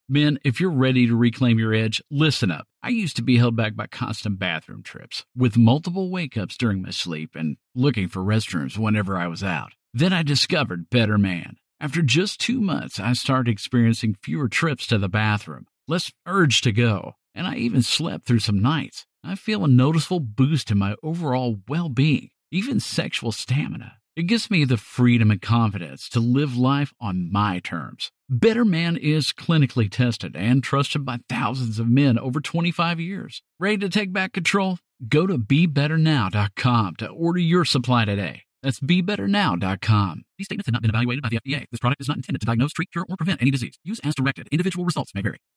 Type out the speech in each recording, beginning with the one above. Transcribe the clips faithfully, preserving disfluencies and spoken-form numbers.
Men, if you're ready to reclaim your edge, listen up. I used to be held back by constant bathroom trips, with multiple wake-ups during my sleep and looking for restrooms whenever I was out. Then I discovered Better Man. After just two months, I started experiencing fewer trips to the bathroom, less urge to go, and I even slept through some nights. I feel a noticeable boost in my overall well-being, even sexual stamina. It gives me the freedom and confidence to live life on my terms. Better Man is clinically tested and trusted by thousands of men over twenty-five years. Ready to take back control? Go to be better now dot com to order your supply today. That's be better now dot com. These statements have not been evaluated by the F D A. This product is not intended to diagnose, treat, cure, or prevent any disease. Use as directed. Individual results may vary.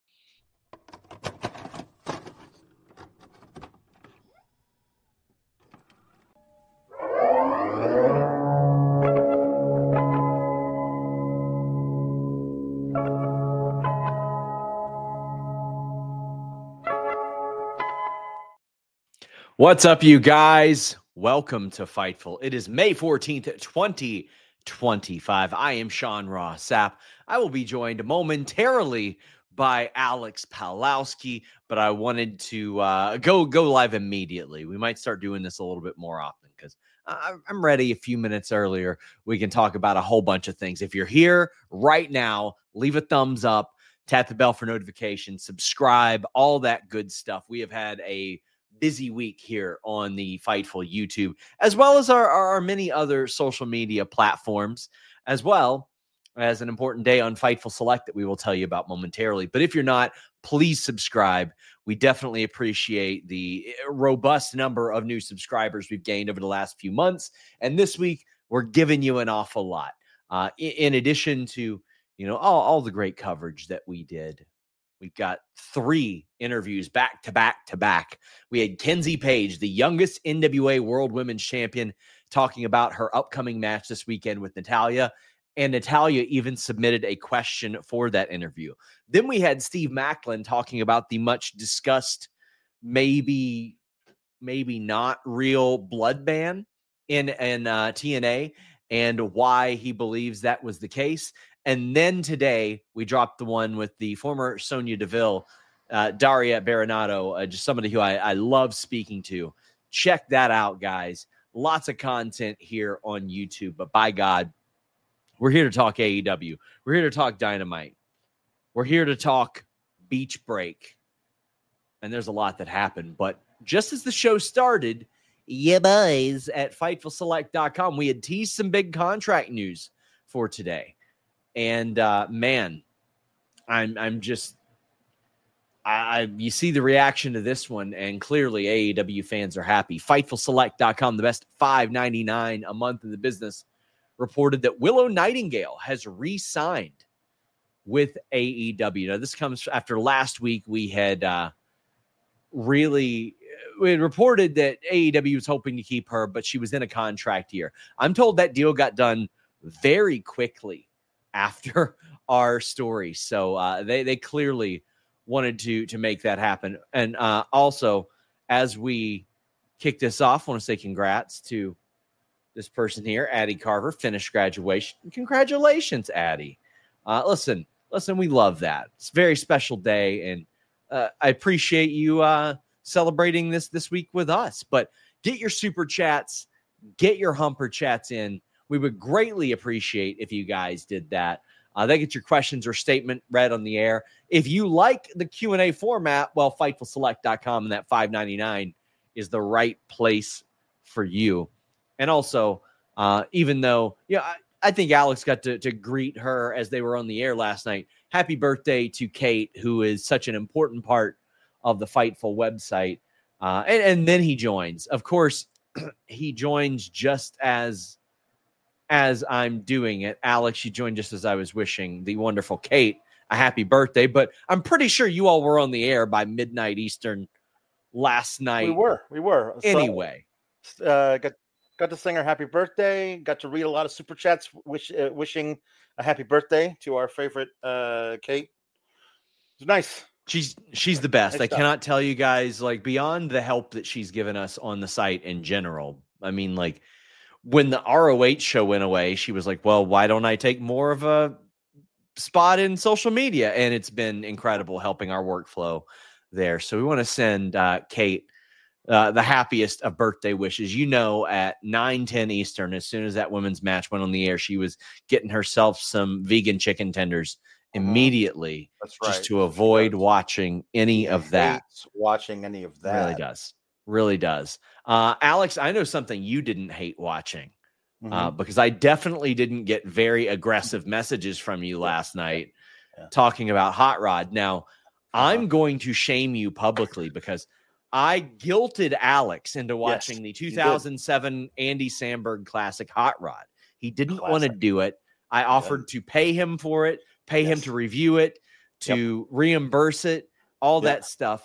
What's up, you guys? Welcome to Fightful. It is May fourteenth, twenty twenty-five. I am Sean Ross Sapp. I will be joined momentarily by Alex Pawlowski, but I wanted to uh, go go live immediately. We might start doing this a little bit more often because I'm ready a few minutes earlier. We can talk about a whole bunch of things. If you're here right now, leave a thumbs up, tap the bell for notifications, subscribe, all that good stuff. We have had a busy week here on the Fightful YouTube, as well as our, our many other social media platforms, as well as an important day on Fightful Select that we will tell you about momentarily. But if you're not, please subscribe. We definitely appreciate the robust number of new subscribers we've gained over the last few months. And this week, we're giving you an awful lot. Uh, in, in addition to, you know, all, all the great coverage that we did. We've got three interviews back to back to back. We had Kenzie Page, the youngest N W A World Women's Champion, talking about her upcoming match this weekend with Natalya. And Natalya even submitted a question for that interview. Then we had Steve Macklin talking about the much discussed, maybe, maybe not real blood ban in, in uh, T N A and why he believes that was the case. And then today, we dropped the one with the former Sonya Deville, uh, Daria Baronato, uh, just somebody who I, I love speaking to. Check that out, guys. Lots of content here on YouTube. But by God, we're here to talk A E W. We're here to talk Dynamite. We're here to talk Beach Break. And there's a lot that happened. But just as the show started, yeah, boys, at Fightful Select dot com, we had teased some big contract news for today. And uh, man, I'm I'm just I, I you see the reaction to this one, and clearly A E W fans are happy. Fightful Select dot com, the best five ninety-nine a month in the business, reported that Willow Nightingale has re-signed with A E W. Now, this comes after last week we had uh, really we had reported that A E W was hoping to keep her, but she was in a contract year. I'm told that deal got done very quickly after our story. So uh, they, they clearly wanted to, to make that happen. And uh, also, as we kick this off, I want to say congrats to this person here, Addie Carver, finished graduation. Congratulations, Addie. Uh, listen, listen, we love that. It's a very special day, and uh, I appreciate you uh, celebrating this this week with us. But get your super chats, get your humper chats in. We would greatly appreciate if you guys did that. Uh, they get your questions or statement read on the air. If you like the Q and A format, well, Fightful Select dot com and that five ninety-nine is the right place for you. And also, uh, even though, yeah, I, I think Alex got to, to greet her as they were on the air last night. Happy birthday to Kate, who is such an important part of the Fightful website. Uh, and, and then he joins. Of course, he joins just as... As I'm doing it. Alex, you joined just as I was wishing the wonderful Kate a happy birthday, but I'm pretty sure you all were on the air by midnight Eastern last night. We were, we were. Anyway. So, uh, got, got to sing her happy birthday, got to read a lot of super chats wish, uh, wishing a happy birthday to our favorite uh, Kate. It was nice. She's she's the best. Nice I stuff. cannot tell you guys, like, beyond the help that she's given us on the site in general. I mean, like, when the R O H show went away, she was like, well, why don't I take more of a spot in social media, and it's been incredible helping our workflow there. So we want to send uh, Kate uh, the happiest of birthday wishes. You know, at nine ten Eastern, as soon as that women's match went on the air, she was getting herself some vegan chicken tenders immediately. That's right. Just to avoid watching any of that. Watching any of that. Really does. Really does. Uh, Alex, I know something you didn't hate watching mm-hmm. uh, because I definitely didn't get very aggressive messages from you last yeah. night yeah. talking about Hot Rod. Now, uh-huh. I'm going to shame you publicly because I guilted Alex into watching yes, the two thousand seven Andy Samberg Classic Hot Rod. He didn't want to do it. I offered yeah. to pay him for it. Pay yes. him to review it, to yep. reimburse it, all yep. that stuff.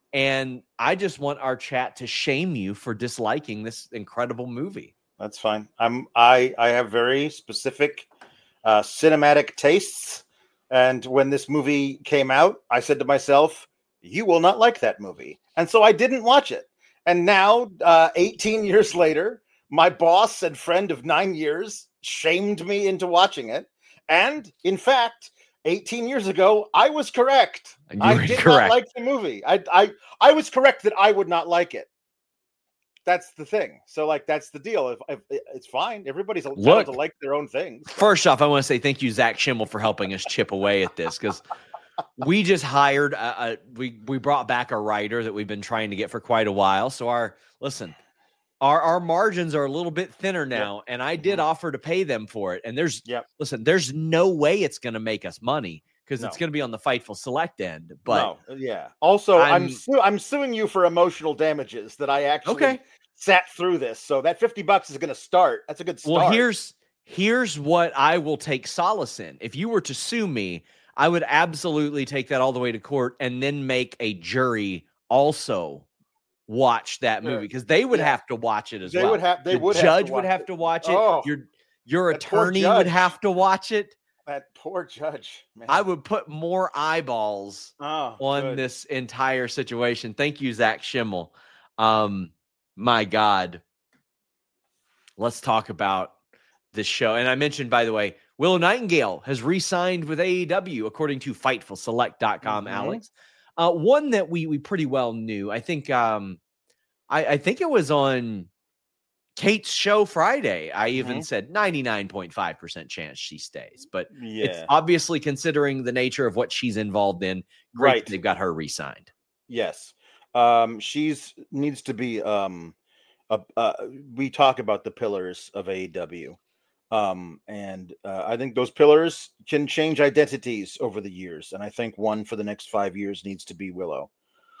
And I just want our chat to shame you for disliking this incredible movie. That's fine. I'm I I have very specific uh, cinematic tastes. And when this movie came out, I said to myself, you will not like that movie. And so I didn't watch it. And now, uh, eighteen years later, my boss and friend of nine years shamed me into watching it. And in fact, eighteen years ago, I was correct. I did correct. not like the movie. I, I, I was correct that I would not like it. That's the thing. So, like, that's the deal. If, if it's fine, everybody's allowed to like their own things. First off, I want to say thank you, Zach Schimmel, for helping us chip away at this because we just hired a, a we we brought back a writer that we've been trying to get for quite a while. So our listen. Our our margins are a little bit thinner now, yep. and I did mm-hmm. offer to pay them for it. And there's, yep. listen, there's no way it's going to make us money because no. it's going to be on the Fightful Select end. But no. yeah, also I'm I'm, su- I'm suing you for emotional damages that I actually okay. sat through this. So that fifty bucks is going to start. That's a good start. Well, here's here's what I will take solace in. If you were to sue me, I would absolutely take that all the way to court and then make a jury also watch that movie because they would yeah. have to watch it as they well. Would have, they the would judge have would have it. to watch it. Oh, your your attorney would have to watch it. That poor judge. Man. I would put more eyeballs oh, on good. this entire situation. Thank you, Zach Schimmel. Um, my God. Let's talk about this show. And I mentioned, by the way, Willow Nightingale has re-signed with A E W, according to Fightful Select dot com, mm-hmm. Alex. Uh, one that we we pretty well knew. I think um, I, I think it was on Kate's show Friday. I even mm-hmm. said ninety-nine point five percent chance she stays. But yeah. it's obviously, considering the nature of what she's involved in, great right. they've got her re-signed. Yes. Um, she's needs to be um, a, uh, we talk about the pillars of A E W. Um, and uh, I think those pillars can change identities over the years. And I think one for the next five years needs to be Willow.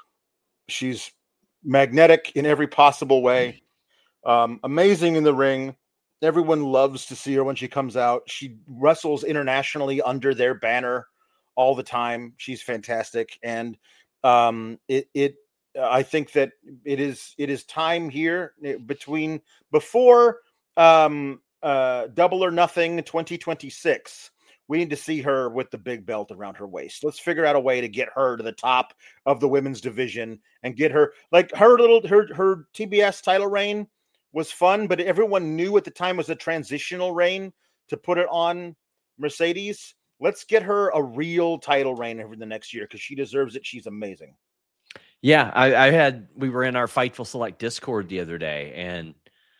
She's magnetic in every possible way. Um, amazing in the ring. Everyone loves to see her when she comes out. She wrestles internationally under their banner all the time. She's fantastic. And um, it, it, I think that it is, it is time here between before, um, uh Double or Nothing twenty twenty-six. We need to see her with the big belt around her waist. Let's figure out a way to get her to the top of the women's division and get her, like, her little her her T B S title reign was fun, but everyone knew at the time was a transitional reign to put it on Mercedes. Let's get her a real title reign over the next year because she deserves it. She's amazing. Yeah, I, I had we were in our Fightful Select Discord the other day, and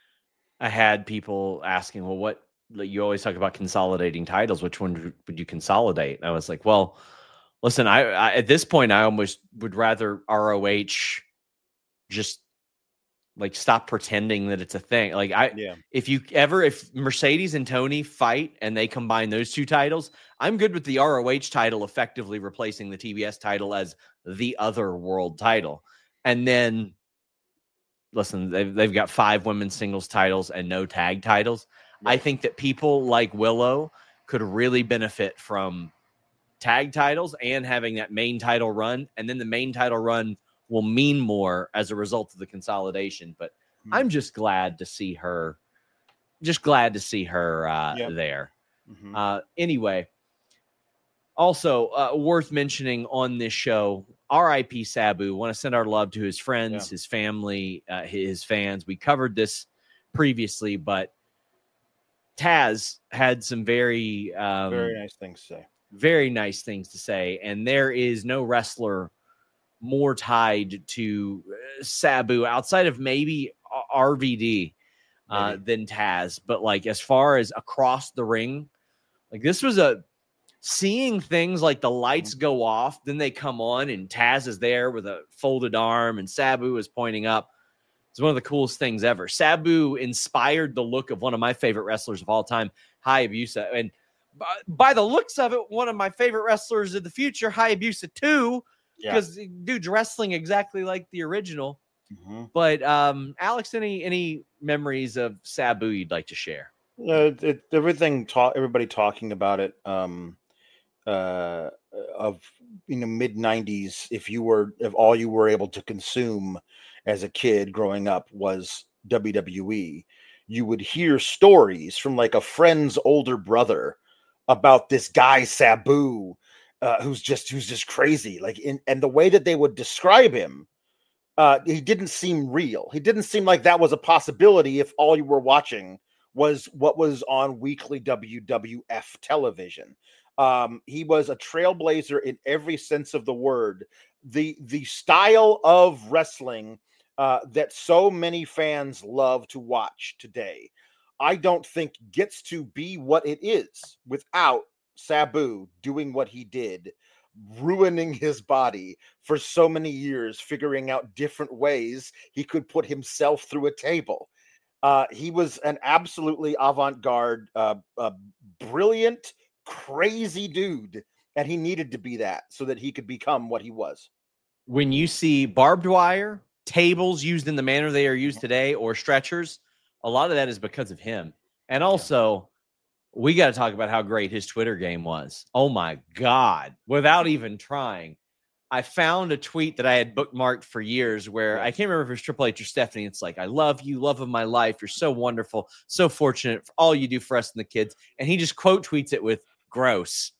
I had people asking, well, what, like, you always talk about consolidating titles. Which one would you consolidate? And I was like, well, listen, I, I at this point, I almost would rather R O H just like stop pretending that it's a thing. Like I, yeah. if you ever, if Mercedes and Tony fight and they combine those two titles, I'm good with the R O H title effectively replacing the T B S title as the other world title. And then, listen, they've, they've got five women's singles titles and no tag titles. Right. I think that people like Willow could really benefit from tag titles and having that main title run. And then the main title run will mean more as a result of the consolidation. But mm-hmm. I'm just glad to see her, just glad to see her uh, yep. there. Mm-hmm. Uh, anyway, also uh, worth mentioning on this show, R I P Sabu. Want to send our love to his friends, yeah. his family, uh, his fans. We covered this previously, but Taz had some very, um, very nice things to say. very nice things to say. And there is no wrestler more tied to Sabu outside of maybe R V D uh, than Taz. But like, as far as across the ring, like this was a seeing things like the lights go off, then they come on and Taz is there with a folded arm and Sabu is pointing up. It's one of the coolest things ever. Sabu inspired the look of one of my favorite wrestlers of all time, Hayabusa. And by, by the looks of it, one of my favorite wrestlers of the future, Hayabusa too, because yeah. dude's wrestling exactly like the original. Mm-hmm. But um, Alex, any any memories of Sabu you'd like to share? Uh, it, everything talk, everybody talking about it. Um, uh, of you know mid nineties, if you were if all you were able to consume as a kid growing up was W W E, you would hear stories from like a friend's older brother about this guy Sabu, uh, who's just who's just crazy. Like in and the way that they would describe him, uh, he didn't seem real. He didn't seem like that was a possibility if all you were watching was what was on weekly W W F television. Um, he was a trailblazer in every sense of the word. The the style of wrestling uh, that so many fans love to watch today, I don't think gets to be what it is without Sabu doing what he did, ruining his body for so many years, figuring out different ways he could put himself through a table. Uh, he was an absolutely avant-garde, uh, uh, brilliant, crazy dude, and he needed to be that so that he could become what he was. When you see barbed wire, tables used in the manner they are used today, or stretchers, a lot of that is because of him. And also, yeah. we got to talk about how great his Twitter game was. Oh my God. Without even trying. I found a tweet that I had bookmarked for years where yeah. I can't remember if it was Triple H or Stephanie. It's like, I love you, love of my life. You're so wonderful, so fortunate for all you do for us and the kids. And he just quote tweets it with gross.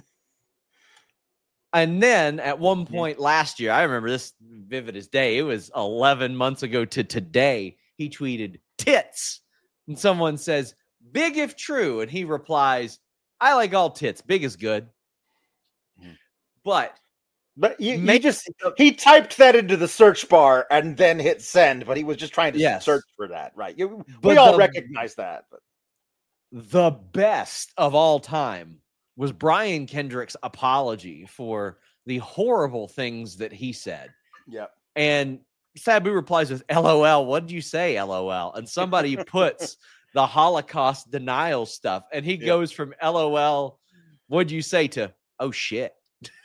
And then at one point yeah. last year, I remember this vivid as day. It was eleven months ago to today. He tweeted tits. And someone says, big if true. And he replies, I like all tits. Big is good. Mm. But But you, you just he typed that into the search bar and then hit send, but he was just trying to yes. search for that, right? You, we all the, recognize that. But. The best of all time was Brian Kendrick's apology for the horrible things that he said. Yeah. And Sabu replies with L O L. What did you say, L O L? And somebody puts the Holocaust denial stuff, and he yeah. goes from L O L, what'd you say, to oh shit.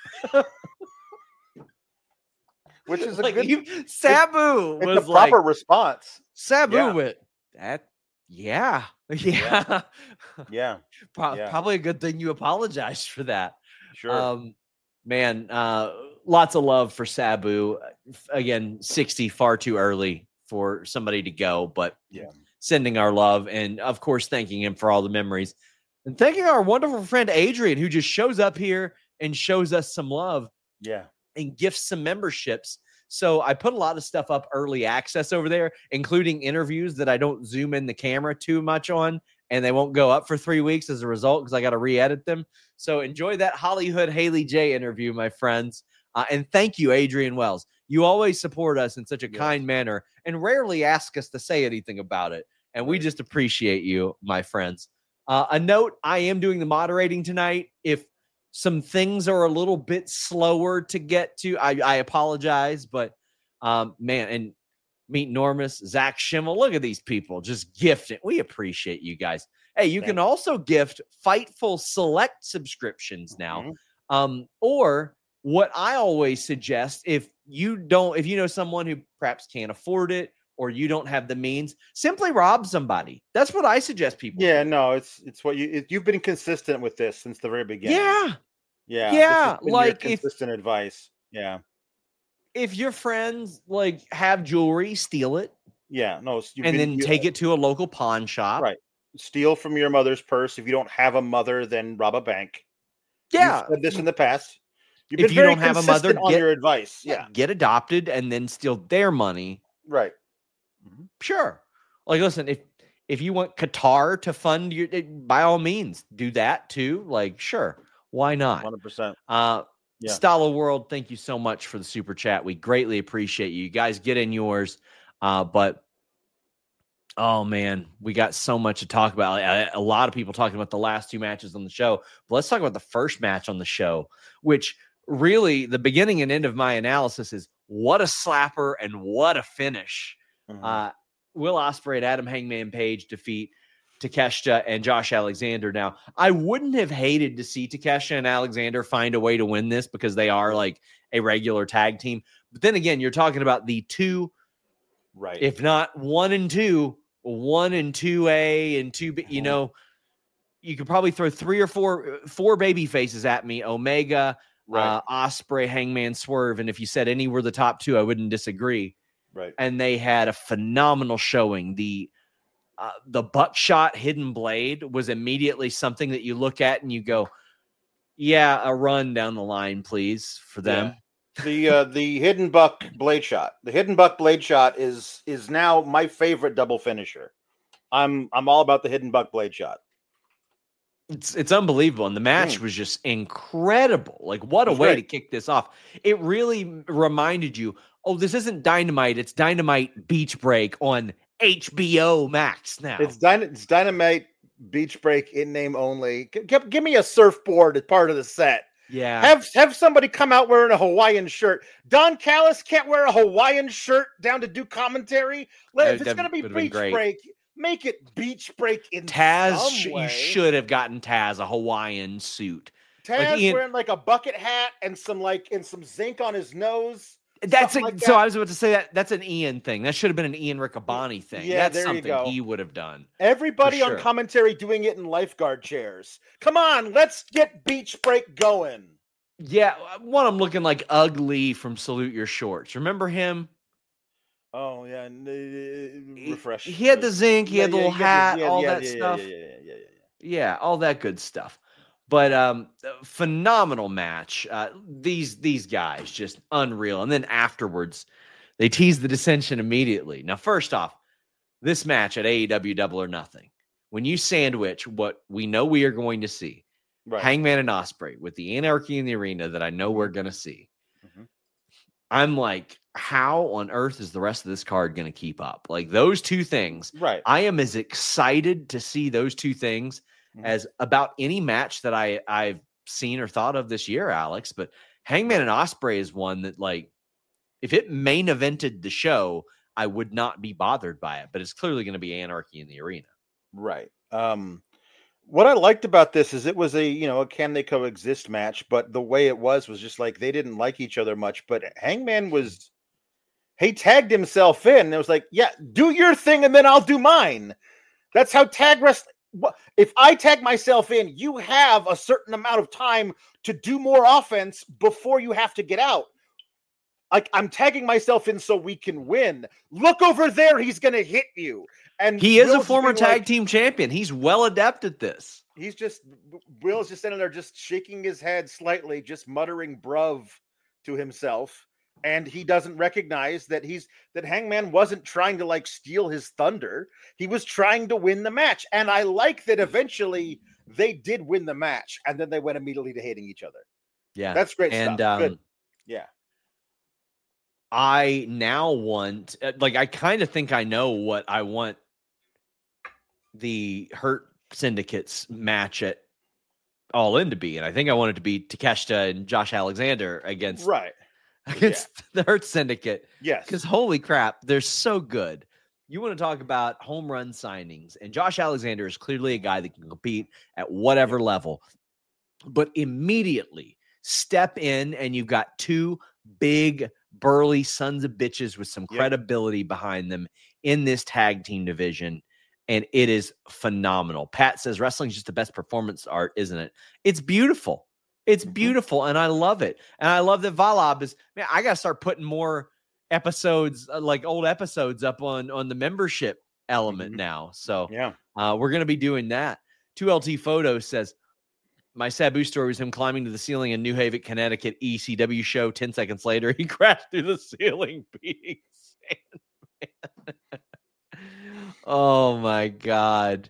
Which is a like good you, Sabu it's, was it's a proper like, response. Sabu yeah. went that yeah. Yeah. Yeah. Pro- yeah. Probably a good thing you apologized for that. Sure. Um man, uh lots of love for Sabu. Again, sixty, far too early for somebody to go, but yeah. sending our love and of course thanking him for all the memories. And thanking our wonderful friend Adrian, who just shows up here and shows us some love. Yeah. And gifts some memberships. So I put a lot of stuff up early access over there, including interviews that I don't zoom in the camera too much on, and they won't go up for three weeks as a result because I got to re-edit them. So enjoy that Hollywood Haley J interview, my friends. Uh, and thank you, Adrian Wells. You always support us in such a yes. kind manner and rarely ask us to say anything about it. And we just appreciate you, my friends. Uh, a note, I am doing the moderating tonight. If some things are a little bit slower to get to, I, I apologize, but um, man, and meet Normus, Zach Schimmel. Look at these people just gifting. We appreciate you guys. Hey, you Thank can you. also gift Fightful Select subscriptions now. Mm-hmm. Um, or what I always suggest, if you don't, if you know someone who perhaps can't afford it, or you don't have the means, simply rob somebody. That's what I suggest people Yeah, do. no, it's it's what you it, you've been consistent with this since the very beginning. Yeah. Yeah. Yeah. Like consistent if, advice. Yeah. If your friends like have jewelry, steal it. Yeah. No. And been, then you, take it to a local pawn shop. Right. Steal from your mother's purse. If you don't have a mother, then rob a bank. Yeah. You've said this in the past. You've if you don't have a mother, on get, your advice. Yeah. yeah. Get adopted and then steal their money. Right. Mm-hmm. Sure. Like, listen, if if you want Qatar to fund you, by all means, do that too. Like, sure, Why not? one hundred percent. Uh, yeah. Stala World, thank you so much for the super chat. We greatly appreciate you. You guys get in yours. Uh, but, oh, man, we got so much to talk about. A, a lot of people talking about the last two matches on the show. But let's talk about the first match on the show, which really the beginning and end of my analysis is what a slapper and what a finish. Mm-hmm. Uh, Will Ospreay and Adam Hangman Page defeat Takeshita and Josh Alexander. Now, I wouldn't have hated to see Takeshita and Alexander find a way to win this because they are like a regular tag team. But then again, you're talking about the two, right? If not one and two, one and two A and two B. You know, you could probably throw three or four four baby faces at me: Omega, right. uh, Ospreay, Hangman, Swerve. And if you said any were the top two, I wouldn't disagree. Right. And they had a phenomenal showing. The uh, the buckshot hidden blade was immediately something that you look at and you go, yeah, a run down the line, please, for them. Yeah. The uh, the hidden buck blade shot. The hidden buck blade shot is is now my favorite double finisher. I'm I'm all about the hidden buck blade shot. It's it's unbelievable. And the match mm. was just incredible. Like, what a way great. to kick this off. It really reminded you, oh, this isn't Dynamite. It's Dynamite Beach Break on H B O Max now. It's, Dyna- it's Dynamite Beach Break in name only. G- g- give me a surfboard as part of the set. Yeah. Have have somebody come out wearing a Hawaiian shirt. Don Callis can't wear a Hawaiian shirt down to do commentary. Let, if it's going to be Beach Break, make it Beach Break in Taz, some way. You should have gotten Taz a Hawaiian suit. Taz like Ian, wearing like a bucket hat and some like and some zinc on his nose. That's a, like that. So I was about to say that that's an Ian thing. That should have been an Ian Riccaboni thing. Yeah, that's there something you go. he would have done. Everybody sure. on commentary doing it in lifeguard chairs. Come on, let's get Beach Break going. Yeah, one of them looking like Ugly from Salute Your Shorts. Remember him? Oh yeah, uh, refresh. He, he had the zinc. He yeah, had the yeah, little hat, yeah, all yeah, that yeah, stuff. Yeah, yeah, yeah, yeah, yeah. Yeah, all that good stuff. But um, phenomenal match. Uh, these these guys just unreal. And then afterwards, they teased the dissension immediately. Now, first off, this match at A E W Double or Nothing, when you sandwich what we know we are going to see, right. Hangman and Ospreay with the anarchy in the arena that I know we're going to see, mm-hmm. I'm like, how on earth is the rest of this card going to keep up? Like those two things. Right. I am as excited to see those two things as about any match that I, I've seen or thought of this year, Alex. But Hangman and Ospreay is one that, like, if it main evented the show, I would not be bothered by it. But it's clearly going to be anarchy in the arena. Right. Um, what I liked about this is it was a, you know, a can they coexist match, but the way it was was just like they didn't like each other much. But Hangman was, he tagged himself in. And it was like, yeah, do your thing and then I'll do mine. That's how tag wrestling. If I tag myself in, you have a certain amount of time to do more offense before you have to get out. Like, I'm tagging myself in so we can win. Look over there. He's going to hit you. And he is Will's a former tag like, team champion. He's well adept at this. He's just, Will's just sitting there just shaking his head slightly, just muttering bruv to himself. And he doesn't recognize that he's that Hangman wasn't trying to like steal his thunder. He was trying to win the match. And I like that eventually they did win the match. And then they went immediately to hating each other. Yeah. That's great and, stuff. Um, Good. Yeah. I now want, like, I kind of think I know what I want the Hurt Syndicate's match at All In to be. And I think I want it to be Takeshita and Josh Alexander against right. against yeah. the Hurt Syndicate. Yes. Because holy crap, they're so good. You want to talk about home run signings, and Josh Alexander is clearly a guy that can compete at whatever level. But immediately step in, and you've got two big, burly sons of bitches with some credibility yep. behind them in this tag team division. And it is phenomenal. Pat says wrestling is just the best performance art, isn't it? It's beautiful. It's beautiful, and I love it. And I love that Valab is, man, I got to start putting more episodes, uh, like old episodes up on, on the membership element mm-hmm. now. So yeah, uh, we're going to be doing that. two L T Photos says, my Sabu story was him climbing to the ceiling in New Haven, Connecticut E C W show. ten seconds later, he crashed through the ceiling being Sandman. Oh, my God.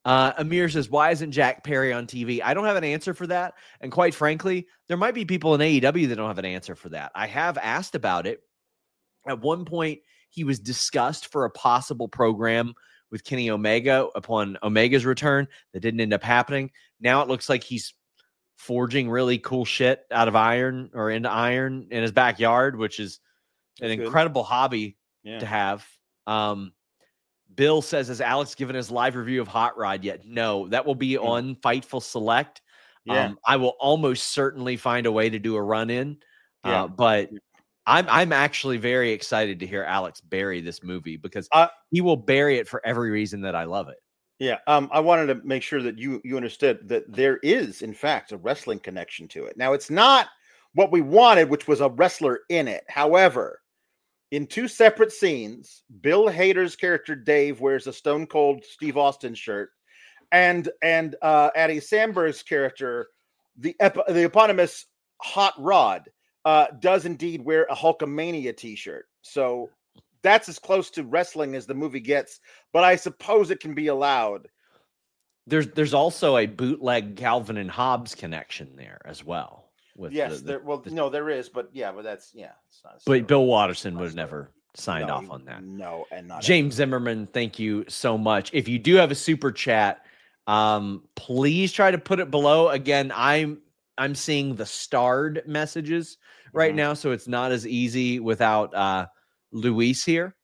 Uh, Amir says, why isn't Jack Perry on T V? I don't have an answer for that. And quite frankly, there might be people in A E W that don't have an answer for that. I have asked about it. At one point, he was discussed for a possible program with Kenny Omega upon Omega's return. That didn't end up happening. Now it looks like he's forging really cool shit out of iron or into iron in his backyard, which is an That's incredible good. hobby yeah. to have. Um, Bill says, has Alex given his live review of Hot Rod yet? No, that will be on Fightful Select. Yeah. Um, I will almost certainly find a way to do a run in, yeah. uh, but I'm I'm actually very excited to hear Alex bury this movie because uh, he will bury it for every reason that I love it. Yeah, um, I wanted to make sure that you you understood that there is, in fact, a wrestling connection to it. Now, it's not what we wanted, which was a wrestler in it. However, in two separate scenes, Bill Hader's character Dave wears a Stone Cold Steve Austin shirt, and and uh, Addie Sandberg's character, the ep- the eponymous Hot Rod, uh, does indeed wear a Hulkamania T-shirt. So that's as close to wrestling as the movie gets, but I suppose it can be allowed. There's there's also a bootleg Calvin and Hobbes connection there as well. With yes, the, there. Well, the, no, there is, but yeah, but that's yeah. It's not but Bill Watterson would have never signed no, off on that. No, and not James ever. Zimmerman. Thank you so much. If you do have a super chat, um, please try to put it below. Again, I'm I'm seeing the starred messages right mm-hmm. now, so it's not as easy without. Uh, Luis here,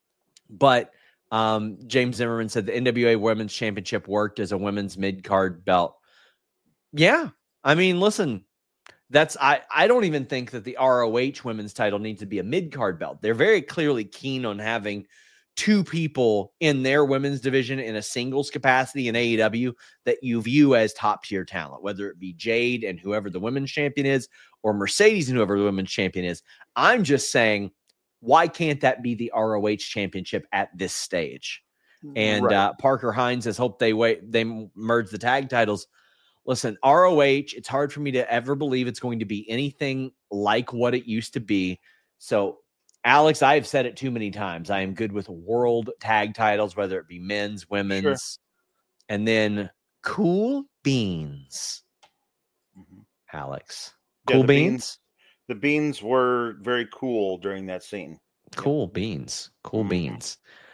but um, James Zimmerman said the N W A Women's Championship worked as a women's mid-card belt. Yeah, I mean, listen, that's I, I don't even think that the R O H women's title needs to be a mid-card belt. They're very clearly keen on having two people in their women's division in a singles capacity in A E W that you view as top-tier talent, whether it be Jade and whoever the women's champion is, or Mercedes and whoever the women's champion is. I'm just saying, why can't that be the R O H championship at this stage? And right. uh, Parker Hines says, hope they wait, they merge the tag titles. Listen, R O H, it's hard for me to ever believe it's going to be anything like what it used to be. So, Alex, I have said it too many times. I am good with world tag titles, whether it be men's, women's, sure. and then cool beans. Mm-hmm. Alex, yeah, cool beans? beans? The beans were very cool during that scene. Cool yep. beans. Cool mm-hmm. beans.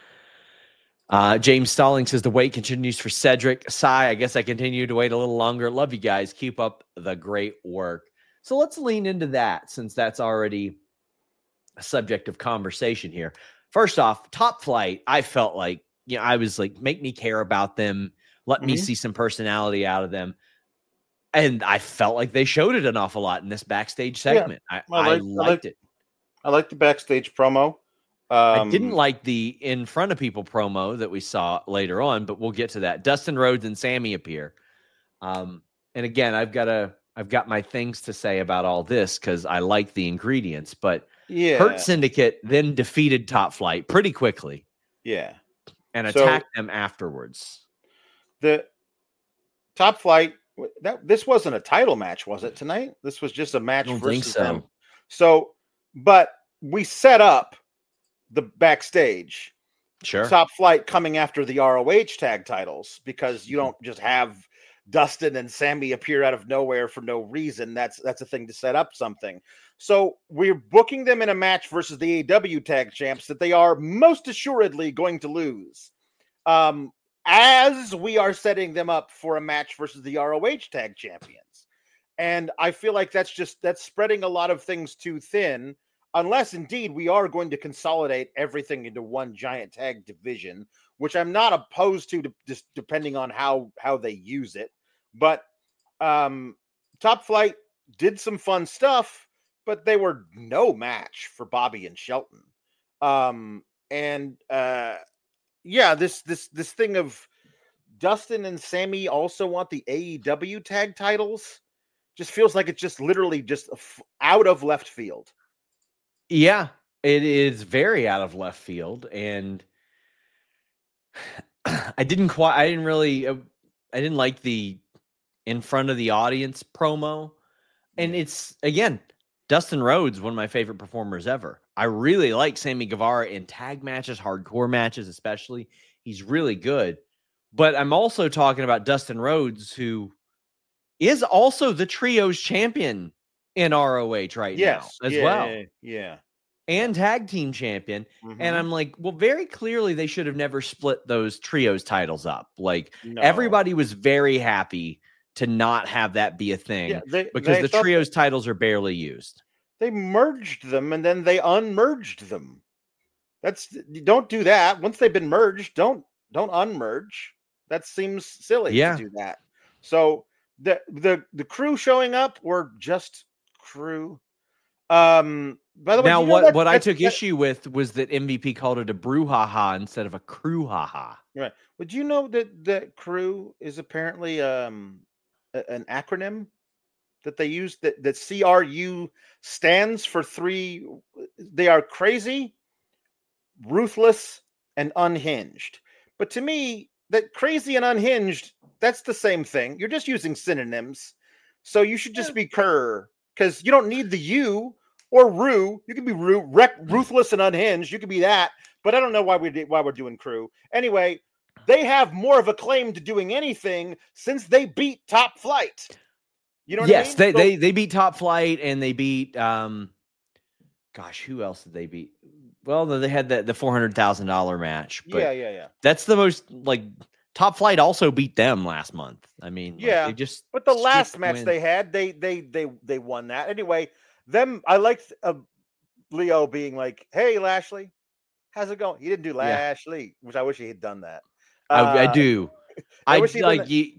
Uh, James Stalling says the wait continues for Cedric. Sigh, I guess I continue to wait a little longer. Love you guys. Keep up the great work. So let's lean into that since that's already a subject of conversation here. First off, Top Flight, I felt like, you know, I was like, make me care about them. Let mm-hmm. me see some personality out of them. And I felt like they showed it an awful lot in this backstage segment. Yeah, I, I, liked, I liked I liked, it. I liked the backstage promo. I Um, didn't like the in front of people promo that we saw later on, but we'll get to that. Dustin Rhodes and Sammy appear. Um, and again, I've got a, I've got my things to say about all this because I like the ingredients, but yeah. Hurt Syndicate then defeated Top Flight pretty quickly. Yeah. And so, attacked them afterwards. The Top Flight, that this wasn't a title match, was it tonight? This was just a match I don't versus think so. them. So, but we set up the backstage. Sure. Top Flight coming after the R O H tag titles because you don't just have Dustin and Sammy appear out of nowhere for no reason. That's that's a thing to set up something. So we're booking them in a match versus the A E W tag champs that they are most assuredly going to lose. Um, as we are setting them up for a match versus the R O H tag champions. And I feel like that's just, that's spreading a lot of things too thin, unless indeed we are going to consolidate everything into one giant tag division, which I'm not opposed to, just depending on how, how they use it. But um, Top Flight did some fun stuff, but they were no match for Bobby and Shelton. Um, and uh, yeah, this this this thing of Dustin and Sammy also want the A E W tag titles just feels like it's just literally just out of left field. Yeah, it is very out of left field, and I didn't quite. I didn't really. I didn't like the in front of the audience promo, and it's again Dustin Rhodes, one of my favorite performers ever. I really like Sammy Guevara in tag matches, hardcore matches, especially. He's really good, But I'm also talking about Dustin Rhodes, who is also the trios champion in R O H right yes. now as yeah, well. Yeah. yeah. And tag team champion. Mm-hmm. And I'm like, well, very clearly they should have never split those trios titles up. Like No. everybody was very happy to not have that be a thing Yeah, they, because they the trios titles are barely used. They merged them and then they unmerged them. That's don't do that. Once they've been merged, don't don't unmerge. That seems silly yeah. to do that. So the the the crew showing up were just crew. Um by the way, now you know what that, what I took that, issue with was that M V P called it a brouhaha instead of a crew haha. Right. Would you know that that crew is apparently um a, an acronym that they use, that that C R U stands for three. They are crazy, ruthless, and unhinged. But to me, that crazy and unhinged, that's the same thing. You're just using synonyms. So you should just be cur, because you don't need the U or Ru. You can be Ru, rec, ruthless and unhinged. You could be that. But I don't know why we why we're doing crew. Anyway, they have more of a claim to doing anything since they beat Top Flight. You know what yes, I mean? they, so, they they beat Top Flight and they beat um gosh, who else did they beat? Well, they had the, the four hundred thousand dollars match. But yeah, yeah, yeah. That's the most, like, Top Flight also beat them last month. I mean, yeah, like, they just but the last match win. they had, they they they they won that. Anyway, them I liked uh, Leo being like, "Hey, Lashley, how's it going?" He didn't do Lashley, yeah. which I wish he had done that. I, uh, I do. I, I wish like he,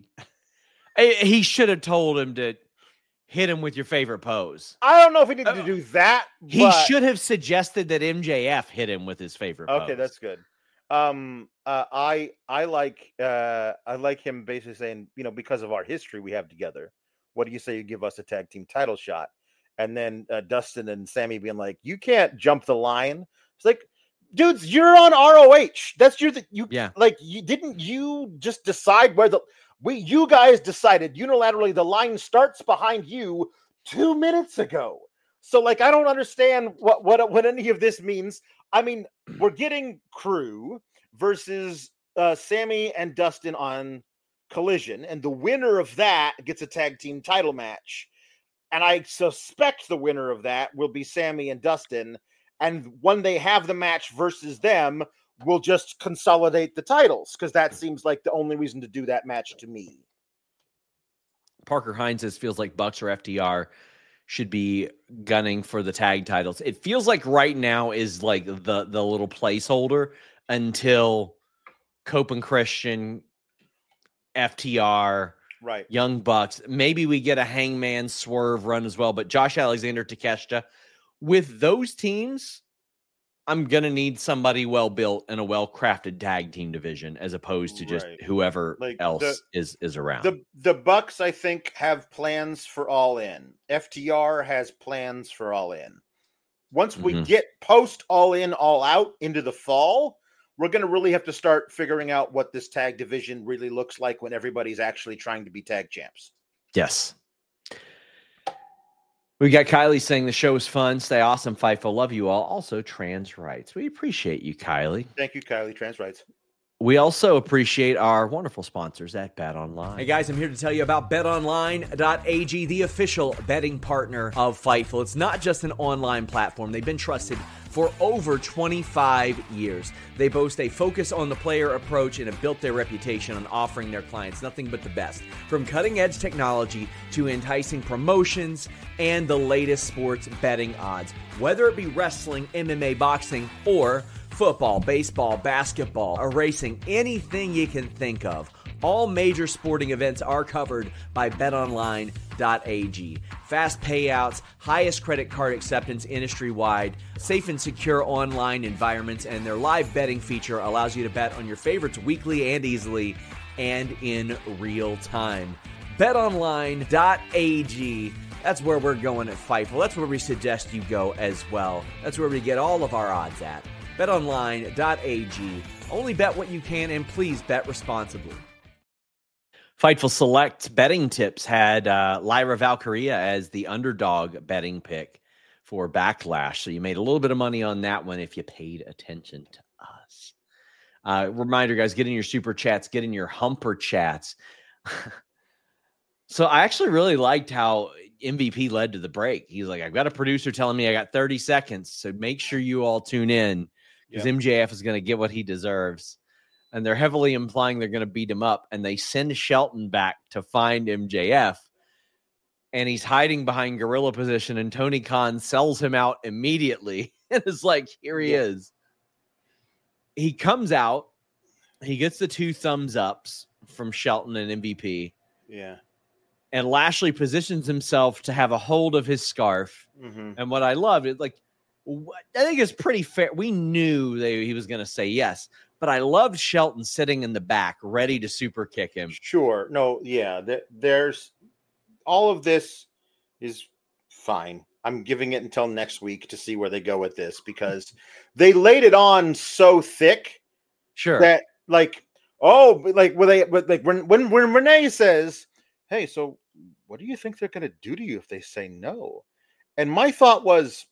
he should have told him to hit him with your favorite pose. I don't know if he needed uh, to do that. He but... should have suggested that M J F hit him with his favorite okay, pose. that's good. Um, uh, I I like uh, I like him basically saying, you know, because of our history we have together, what do you say you give us a tag team title shot? And then uh, Dustin and Sammy being like, you can't jump the line. It's like, dudes, you're on R O H. That's your th- you yeah. Like, you didn't you just decide where the we you guys decided unilaterally the line starts behind you two minutes ago. So like, I don't understand what what what any of this means. I mean, we're getting crew versus uh, Sammy and Dustin on Collision, and the winner of that gets a tag team title match. And I suspect the winner of that will be Sammy and Dustin. And when they have the match versus them, we'll just consolidate the titles, because that seems like the only reason to do that match to me. Parker Hines says feels like Bucks or F T R should be gunning for the tag titles. It feels like right now is like the the little placeholder until Cope and Christian, F T R, right, Young Bucks. Maybe we get a Hangman Swerve run as well. But Josh Alexander, Takeshita, with those teams, I'm going to need somebody well-built and a well-crafted tag team division as opposed to just right. whoever like else the, is, is around. The, the Bucks, I think, have plans for All In. F T R has plans for All In. Once we mm-hmm. get post All In, All Out into the fall, we're going to really have to start figuring out what this tag division really looks like when everybody's actually trying to be tag champs. Yes. We got Kylie saying the show is fun. Stay awesome, Fightful. Love you all. Also, trans rights. We appreciate you, Kylie. Thank you, Kylie. Trans rights. We also appreciate our wonderful sponsors at BetOnline. Hey guys, I'm here to tell you about bet online dot a g, the official betting partner of Fightful. It's not just an online platform. They've been trusted for over twenty-five years. They boast a focus on the player approach and have built their reputation on offering their clients nothing but the best. From cutting-edge technology to enticing promotions and the latest sports betting odds. Whether it be wrestling, M M A, boxing, or football, baseball, basketball, or racing, anything you can think of. All major sporting events are covered by bet online dot a g. Fast payouts, highest credit card acceptance industry-wide, safe and secure online environments, and their live betting feature allows you to bet on your favorites weekly and easily and in real time. bet online dot a g. That's where we're going at Fightful. That's where we suggest you go as well. That's where we get all of our odds at. bet online dot a g. Only bet what you can, and please bet responsibly. Fightful Select betting tips had uh, Lyra Valkyria as the underdog betting pick for Backlash. So you made a little bit of money on that one if you paid attention to us. Uh, reminder, guys, get in your super chats, get in your humper chats. So I actually really liked how M V P led to the break. He's like, I've got a producer telling me I got thirty seconds, so make sure you all tune in because yep. M J F is going to get what he deserves. And they're heavily implying they're going to beat him up, and they send Shelton back to find M J F. And he's hiding behind gorilla position, and Tony Khan sells him out immediately. And it's like, here he yeah. is. He comes out. He gets the two thumbs ups from Shelton and M V P. Yeah. And Lashley positions himself to have a hold of his scarf. Mm-hmm. And what I love is, like, I think it's pretty fair. We knew that he was going to say yes. But I loved Shelton sitting in the back, ready to super kick him. Sure. No, yeah. Th- there's all of this is fine. I'm giving it until next week to see where they go with this because they laid it on so thick. Sure. That like, oh, like when they, like when when when Renee says, "Hey, so what do you think they're going to do to you if they say no?" And my thought was,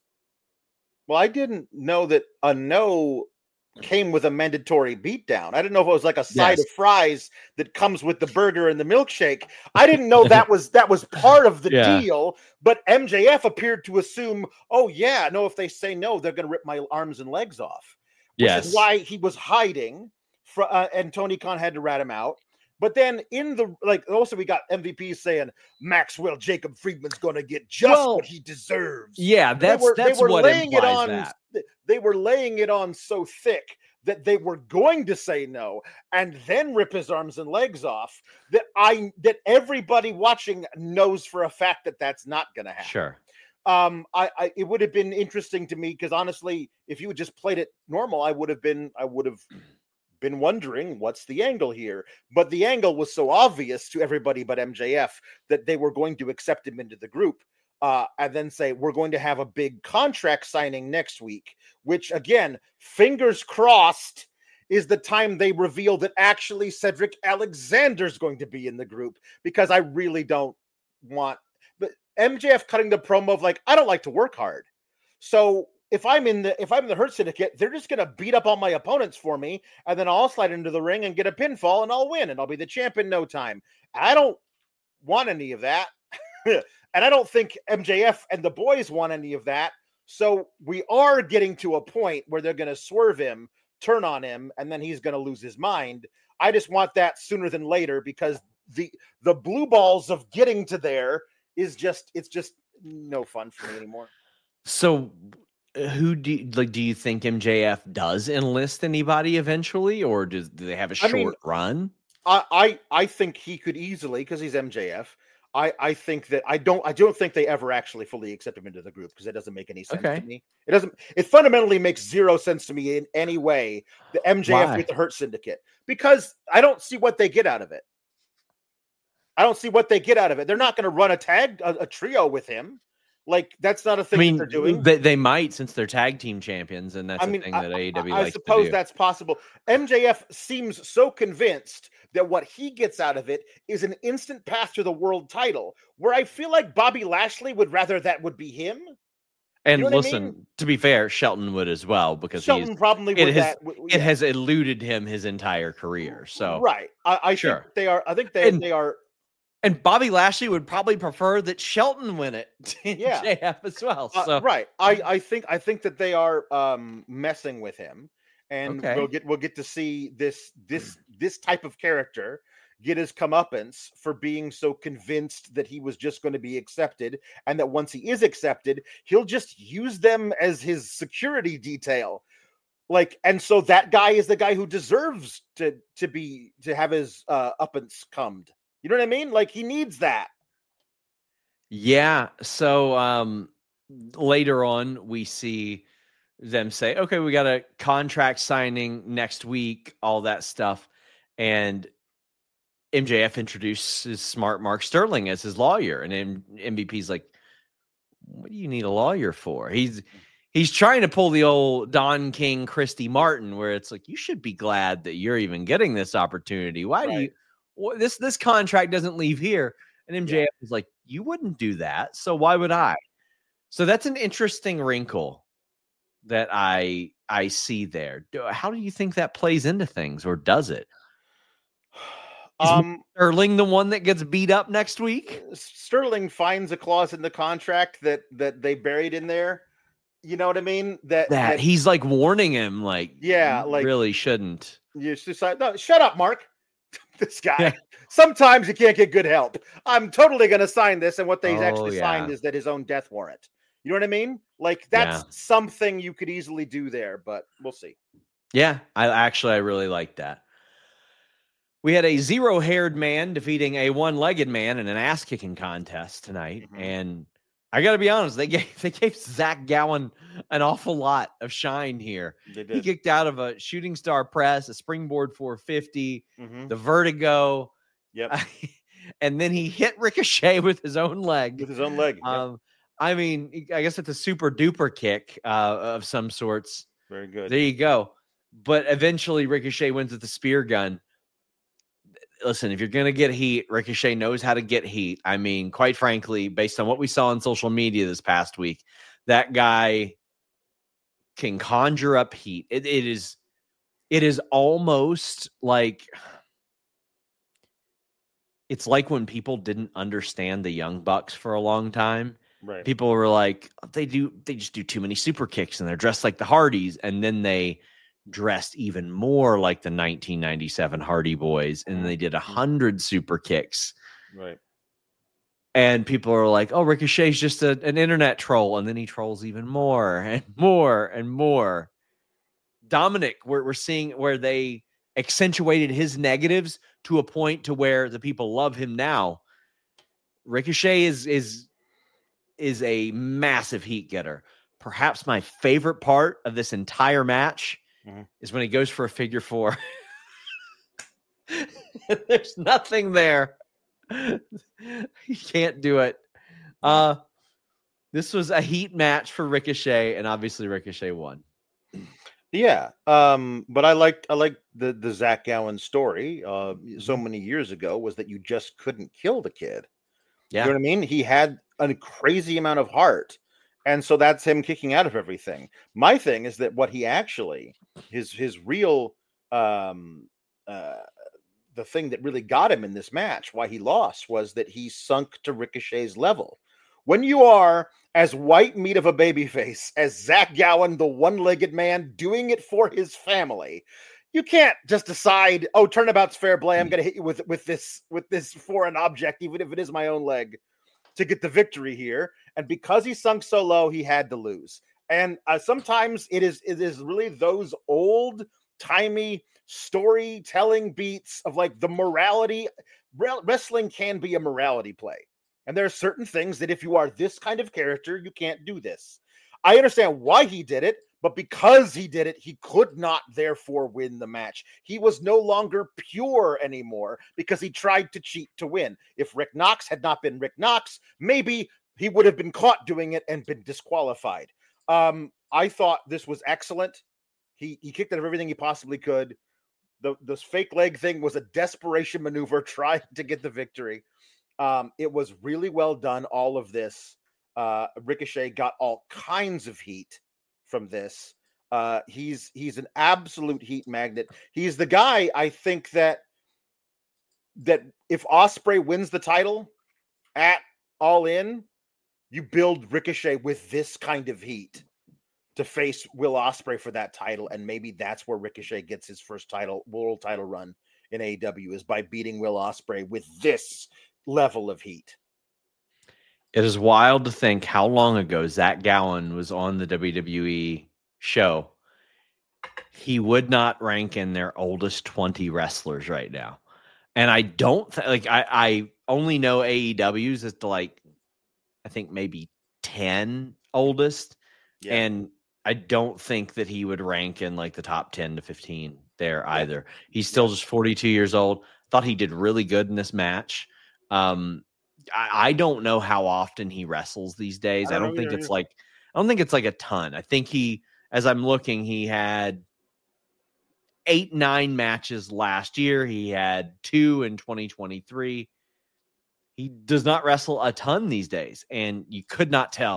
well, I didn't know that a no came with a mandatory beatdown. I didn't know if it was like a side yes. of fries that comes with the burger and the milkshake. I didn't know that was that was part of the yeah. deal. But M J F appeared to assume, oh yeah, no, if they say no, they're going to rip my arms and legs off. Which yes. is why he was hiding, for, uh, and Tony Khan had to rat him out. But then in the like, also we got M V P saying Maxwell Jacob Friedman's going to get just well, what he deserves. Yeah, that's they were, that's they were what laying implies it on. That. They were laying it on so thick that they were going to say no and then rip his arms and legs off. That I that everybody watching knows for a fact that that's not going to happen. Sure. Um, I, I it would have been interesting to me because honestly, if you had just played it normal, I would have been I would have. been wondering what's the angle here, but the angle was so obvious to everybody but M J F that they were going to accept him into the group uh, and then say, we're going to have a big contract signing next week, which again, fingers crossed, is the time they reveal that actually Cedric Alexander's going to be in the group, because I really don't want, but M J F cutting the promo of like, I don't like to work hard. So If I'm in the if I'm in the Hurt Syndicate, they're just gonna beat up all my opponents for me, and then I'll slide into the ring and get a pinfall, and I'll win, and I'll be the champ in no time. I don't want any of that, and I don't think M J F and the boys want any of that. So we are getting to a point where they're gonna swerve him, turn on him, and then he's gonna lose his mind. I just want that sooner than later because the the blue balls of getting to there is just it's just no fun for me anymore. So. Who do you, like? Do you think M J F does enlist anybody eventually, or does do they have a short I mean, run? I, I I think he could easily because he's M J F. I I think that I don't I don't think they ever actually fully accept him into the group because it doesn't make any sense okay. to me. It doesn't. It fundamentally makes zero sense to me in any way. The M J F Why? With the Hurt Syndicate, because I don't see what they get out of it. I don't see what they get out of it. They're not going to run a tag a, a trio with him. Like, that's not a thing I mean, that they're doing. They, they might, since they're tag team champions, and that's I the mean, thing that I, A E W I, likes I suppose to do. That's possible. M J F seems so convinced that what he gets out of it is an instant path to the world title, where I feel like Bobby Lashley would rather that would be him. And you know listen, I mean? To be fair, Shelton would as well, because Shelton he's, probably it would. Has, that, yeah. It has eluded him his entire career. So right, I, I sure. think they are. I think they and, they are. And Bobby Lashley would probably prefer that Shelton win it to yeah. J F as well. So. Uh, right. I, I think I think that they are um, messing with him, and okay. we'll get we'll get to see this this this type of character get his comeuppance for being so convinced that he was just going to be accepted, and that once he is accepted, he'll just use them as his security detail. Like, and so that guy is the guy who deserves to to be to have his uh, uppance cummed. You know what I mean? Like, he needs that. Yeah. So um, later on, we see them say, okay, we got a contract signing next week, all that stuff. And M J F introduces smart Mark Sterling as his lawyer. And then M V P's like, what do you need a lawyer for? He's he's trying to pull the old Don King, Christy Martin, where it's like, you should be glad that you're even getting this opportunity. Why right. do you? Well, this this contract doesn't leave here. And M J F yeah. was like, you wouldn't do that, so why would I? So that's an interesting wrinkle that I I see there. Do, how do you think that plays into things, or does it? Is Um, Sterling the one that gets beat up next week? Sterling finds a clause in the contract that that they buried in there. You know what I mean? That That, that he's like warning him, like, Yeah, you like- really shouldn't. you just decide, no, shut up, Mark. This guy. Yeah. Sometimes you can't get good help. I'm totally going to sign this, and what they Oh, actually signed yeah. is that his own death warrant. You know what I mean? Like that's Yeah. something you could easily do there, but we'll see. Yeah, I actually I really like that. We had a zero-haired man defeating a one-legged man in an ass-kicking contest tonight, Mhm. and I got to be honest, they gave they gave Zach Gowen an awful lot of shine here. They He did. kicked out of a shooting star press, a springboard four fifty, Mhm. the vertigo, Yep. and then he hit Ricochet with his own leg. With his own leg. Yep. Um, I mean, I guess it's a super duper kick uh, of some sorts. Very good. There you go. But eventually, Ricochet wins with the spear gun. Listen, if you're going to get heat, Ricochet knows how to get heat. I mean, quite frankly, based on what we saw on social media this past week, that guy can conjure up heat. It, it is, it is almost like, it's like when people didn't understand the Young Bucks for a long time. Right. People were like, they do, they just do too many super kicks and they're dressed like the Hardys. And then they dressed even more like the nineteen ninety-seven Hardy Boys. And they did a hundred super kicks. Right. And people are like, oh, Ricochet's just a, an internet troll. And then he trolls even more and more and more. Dominic, we're, we're seeing where they accentuated his negatives to a point to where the people love him now. Ricochet is, is, is a massive heat getter. Perhaps my favorite part of this entire match mm-hmm. is when he goes for a figure four. There's nothing there. He can't do it. Uh, this was a heat match for Ricochet, and obviously Ricochet won. Yeah, um, but I liked I liked the the Zach Gowen story. Uh, so many years ago was that you just couldn't kill the kid. Yeah, you know what I mean. He had a crazy amount of heart, and so that's him kicking out of everything. My thing is that what he actually his his real um, uh, the thing that really got him in this match, why he lost, was that he sunk to Ricochet's level. When you are as white meat of a babyface as Zach Gowen, the one-legged man, doing it for his family, you can't just decide, oh, turnabout's fair play. I'm going to hit you with with this with this foreign object, even if it is my own leg, to get the victory here. And because he sunk so low, he had to lose. And uh, sometimes it is it is really those old timey storytelling beats of like the morality. Re- wrestling can be a morality play. And there are certain things that if you are this kind of character, you can't do this. I understand why he did it, but because he did it, he could not therefore win the match. He was no longer pure anymore because he tried to cheat to win. If Rick Knox had not been Rick Knox, maybe he would have been caught doing it and been disqualified. Um, I thought this was excellent. He he kicked out of everything he possibly could. The this fake leg thing was a desperation maneuver trying to get the victory. Um, it was really well done, all of this. Uh, Ricochet got all kinds of heat from this. Uh, he's he's an absolute heat magnet. He's the guy, I think, that that if Ospreay wins the title at All In, you build Ricochet with this kind of heat to face Will Ospreay for that title, and maybe that's where Ricochet gets his first title, world title run in A E W, is by beating Will Ospreay with this level of heat. It is wild to think how long ago Zach Gowen was on the W W E show. He would not rank in their oldest twenty wrestlers right now. And I don't th- like, I, I only know A E W's as to like, I think maybe ten oldest. Yeah. And I don't think that he would rank in like the top ten to fifteen there either. He's still just forty-two years old. Thought he did really good in this match. Um, I, I don't know how often he wrestles these days. I don't, I don't think it's either. like, I don't think it's like a ton. I think he, as I'm looking, he had eight, nine matches last year. He had two in twenty twenty-three. He does not wrestle a ton these days. And you could not tell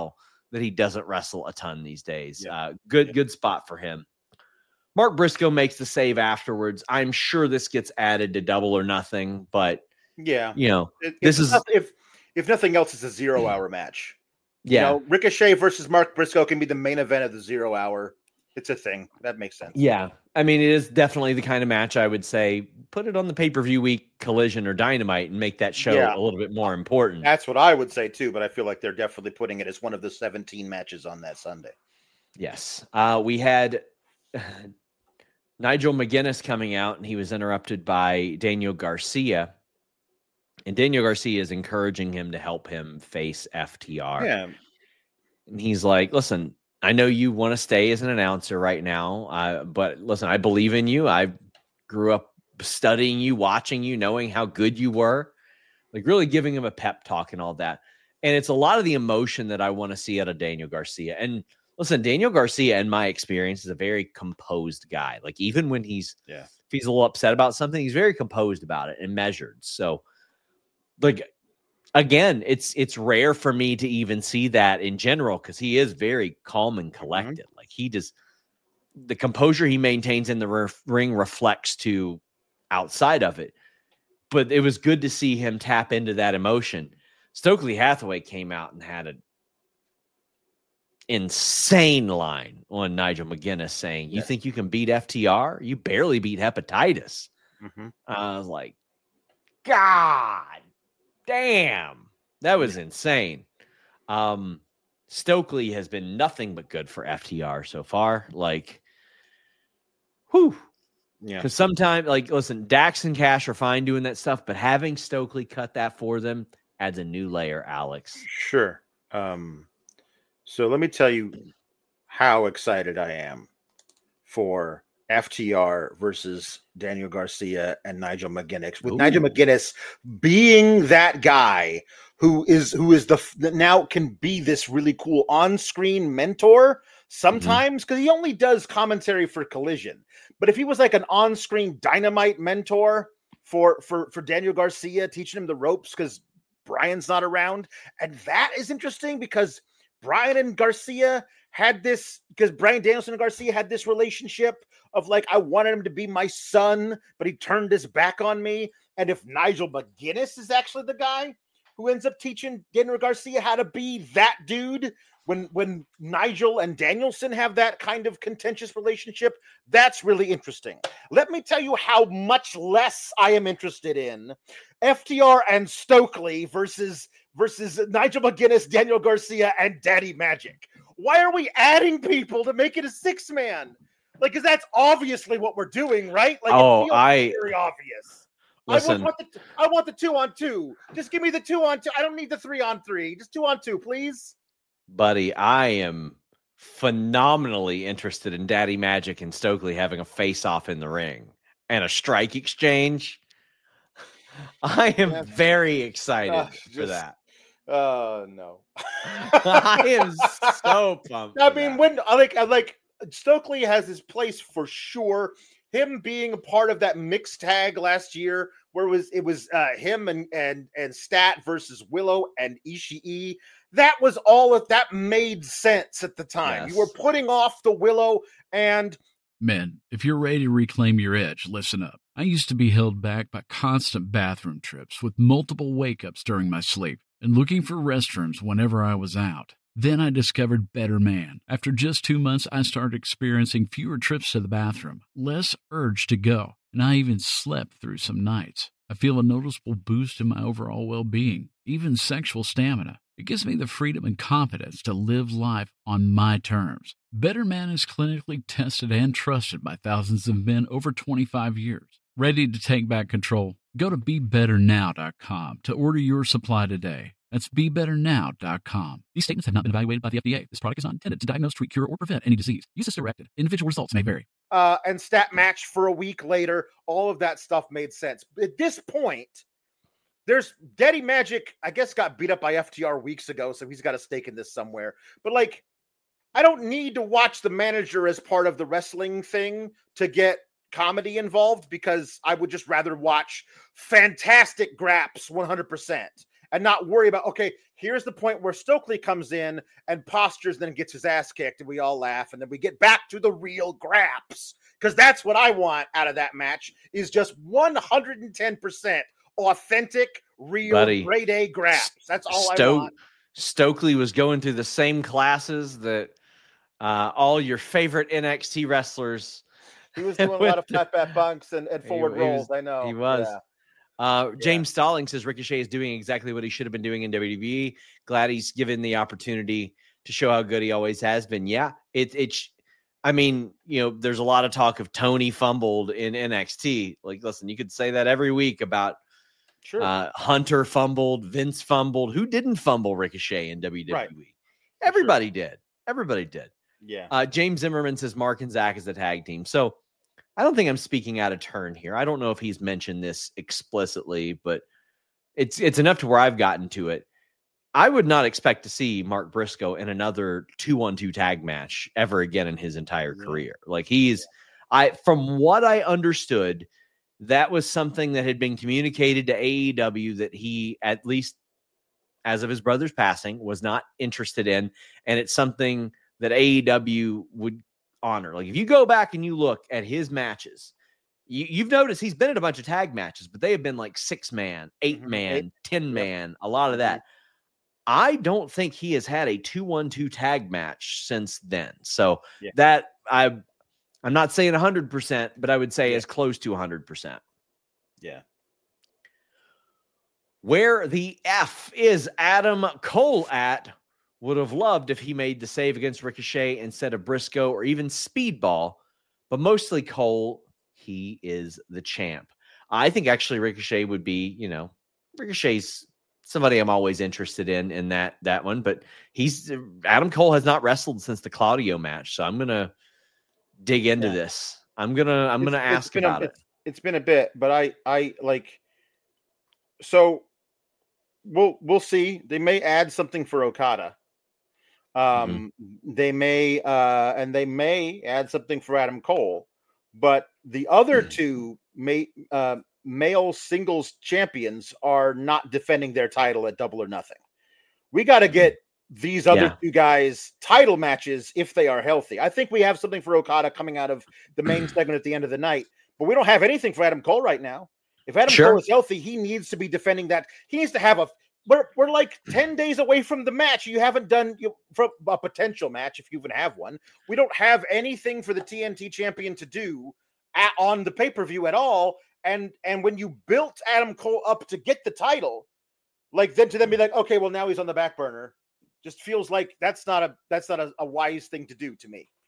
that he doesn't wrestle a ton these days. Yeah. Uh, good, Yeah. good spot for him. Mark Briscoe makes the save afterwards. I'm sure this gets added to Double or Nothing, but Yeah, you know, it, this if, is if if nothing else, it's a zero hour match. yeah, You know, Ricochet versus Mark Briscoe can be the main event of the zero hour. It's a thing that makes sense. yeah. I mean, it is definitely the kind of match I would say put it on the pay per view week, Collision or Dynamite, and make that show Yeah. a little bit more important. That's what I would say too. But I feel like they're definitely putting it as one of the seventeen matches on that Sunday. Yes, uh, we had Nigel McGuinness coming out, and he was interrupted by Daniel Garcia. And Daniel Garcia is encouraging him to help him face F T R. Yeah, And he's like, listen, I know you want to stay as an announcer right now, uh, but listen, I believe in you. I grew up studying you, watching you, knowing how good you were. Like really giving him a pep talk and all that. And it's a lot of the emotion that I want to see out of Daniel Garcia. And listen, Daniel Garcia, in my experience, is a very composed guy. Like even when he's yeah. if he's a little upset about something, he's very composed about it and measured. So, like again, it's it's rare for me to even see that in general because he is very calm and collected. Mm-hmm. Like he just the composure he maintains in the ref, ring reflects to outside of it. But it was good to see him tap into that emotion. Stokely Hathaway came out and had an insane line on Nigel McGuinness saying, you yeah. think you can beat F T R? You barely beat hepatitis. Mm-hmm. I was like, God damn. That was insane. Um, Stokely has been nothing but good for F T R so far. Like, whew. Yeah. Because sometimes, like, listen, Dax and Cash are fine doing that stuff, but having Stokely cut that for them adds a new layer, Alex. Sure. Um, so let me tell you how excited I am for F T R versus Daniel Garcia and Nigel McGuinness. With Ooh. Nigel McGuinness being that guy who is who is the that now can be this really cool on-screen mentor sometimes because mm-hmm. he only does commentary for Collision. But if he was like an on-screen Dynamite mentor for for for Daniel Garcia, teaching him the ropes because Brian's not around, and that is interesting because Brian and Garcia had this because Brian Danielson and Garcia had this relationship of like, I wanted him to be my son, but he turned his back on me. And if Nigel McGuinness is actually the guy who ends up teaching Daniel Garcia how to be that dude, when, when Nigel and Danielson have that kind of contentious relationship, that's really interesting. Let me tell you how much less I am interested in F T R and Stokely versus versus Nigel McGuinness, Daniel Garcia, and Daddy Magic. Why are we adding people to make it a six man? Like, because that's obviously what we're doing, right? Like, oh, it feels I very obvious. listen. I want the I want the two on two. Just give me the two on two. I don't need the three on three. Just two on two, please. Buddy, I am phenomenally interested in Daddy Magic and Stokely having a face-off in the ring and a strike exchange. I am yeah. very excited uh, just, for that. Uh no. I am so pumped. I mean, that. when I like I like Stokely has his place for sure. Him being a part of that mixed tag last year, where it was it was uh, him and and and Stat versus Willow and Ishii. That was all of that made sense at the time. Yes. You were putting off the Willow and men. If you're ready to reclaim your edge, listen up. I used to be held back by constant bathroom trips with multiple wake-ups during my sleep and looking for restrooms whenever I was out. Then I discovered Better Man. After just two months, I started experiencing fewer trips to the bathroom, less urge to go, and I even slept through some nights. I feel a noticeable boost in my overall well-being, even sexual stamina. It gives me the freedom and confidence to live life on my terms. Better Man is clinically tested and trusted by thousands of men over twenty-five years. Ready to take back control? Go to be better now dot com to order your supply today. That's be better now dot com. These statements have not been evaluated by the F D A. This product is not intended to diagnose, treat, cure, or prevent any disease. Use as directed. Individual results may vary. Uh, and stat match for a week later. All of that stuff made sense. At this point, there's Daddy Magic, I guess, got beat up by F T R weeks ago, so he's got a stake in this somewhere. But, like, I don't need to watch the manager as part of the wrestling thing to get comedy involved because I would just rather watch fantastic graps one hundred percent. and not worry about, okay, here's the point where Stokely comes in and postures, then gets his ass kicked, and we all laugh, and then we get back to the real graps. Because that's what I want out of that match, is just one hundred ten percent authentic, real, Buddy, grade A graps. That's all Sto- I want. Stokely was going through the same classes that uh, all your favorite N X T wrestlers. He was doing a lot of flat back bunks and, and forward he, he rolls. Was, I know. He was. Yeah. Uh, James yeah. Stalling says Ricochet is doing exactly what he should have been doing in W W E. Glad he's given the opportunity to show how good he always has been. Yeah, it, it's, I mean, you know, there's a lot of talk of Tony fumbled in N X T. Like, listen, you could say that every week about sure. uh, Hunter fumbled, Vince fumbled. Who didn't fumble Ricochet in W W E? Right. Everybody sure. did. Everybody did. Yeah. Uh, James Zimmerman says Mark and Zach is the tag team. So I don't think I'm speaking out of turn here. I don't know if he's mentioned this explicitly, but it's it's enough to where I've gotten to it. I would not expect to see Mark Briscoe in another two on two tag match ever again in his entire yeah. career. Like he's, yeah. I from what I understood, that was something that had been communicated to A E W that he, at least as of his brother's passing, was not interested in, and it's something that A E W would honor. Like if you go back and you look at his matches, you, you've noticed he's been in a bunch of tag matches, but they have been like six man, eight mm-hmm. man, eight. ten man, yep. a lot of mm-hmm. that. I don't think he has had a two one two tag match since then. So yeah. that I, I'm not saying one hundred percent, but I would say yeah. as close to one hundred percent. Yeah. Where the F is Adam Cole at? Would have loved if he made the save against Ricochet instead of Briscoe or even Speedball, but mostly Cole. He is the champ. I think actually Ricochet would be, you know, Ricochet's somebody I'm always interested in in that that one, but he's Adam Cole has not wrestled since the Claudio match, so I'm gonna dig into yeah. this. I'm gonna I'm it's, gonna ask about a, it. It's, it's been a bit, but I I like so we'll we'll see. They may add something for Okada. Um, mm-hmm. They may, uh, and they may add something for Adam Cole, but the other mm-hmm. two may, uh, male singles champions are not defending their title at Double or Nothing. We got to get these other yeah. two guys title matches if they are healthy. I think we have something for Okada coming out of the main segment at the end of the night, but we don't have anything for Adam Cole right now. If Adam sure. Cole is healthy, he needs to be defending that. He needs to have a. We're we're like ten days away from the match. You haven't done you, from a potential match if you even have one. We don't have anything for the T N T champion to do at, on the pay-per-view at all. And and when you built Adam Cole up to get the title, like then to then be like, okay, well now he's on the back burner, just feels like that's not a that's not a, a wise thing to do to me.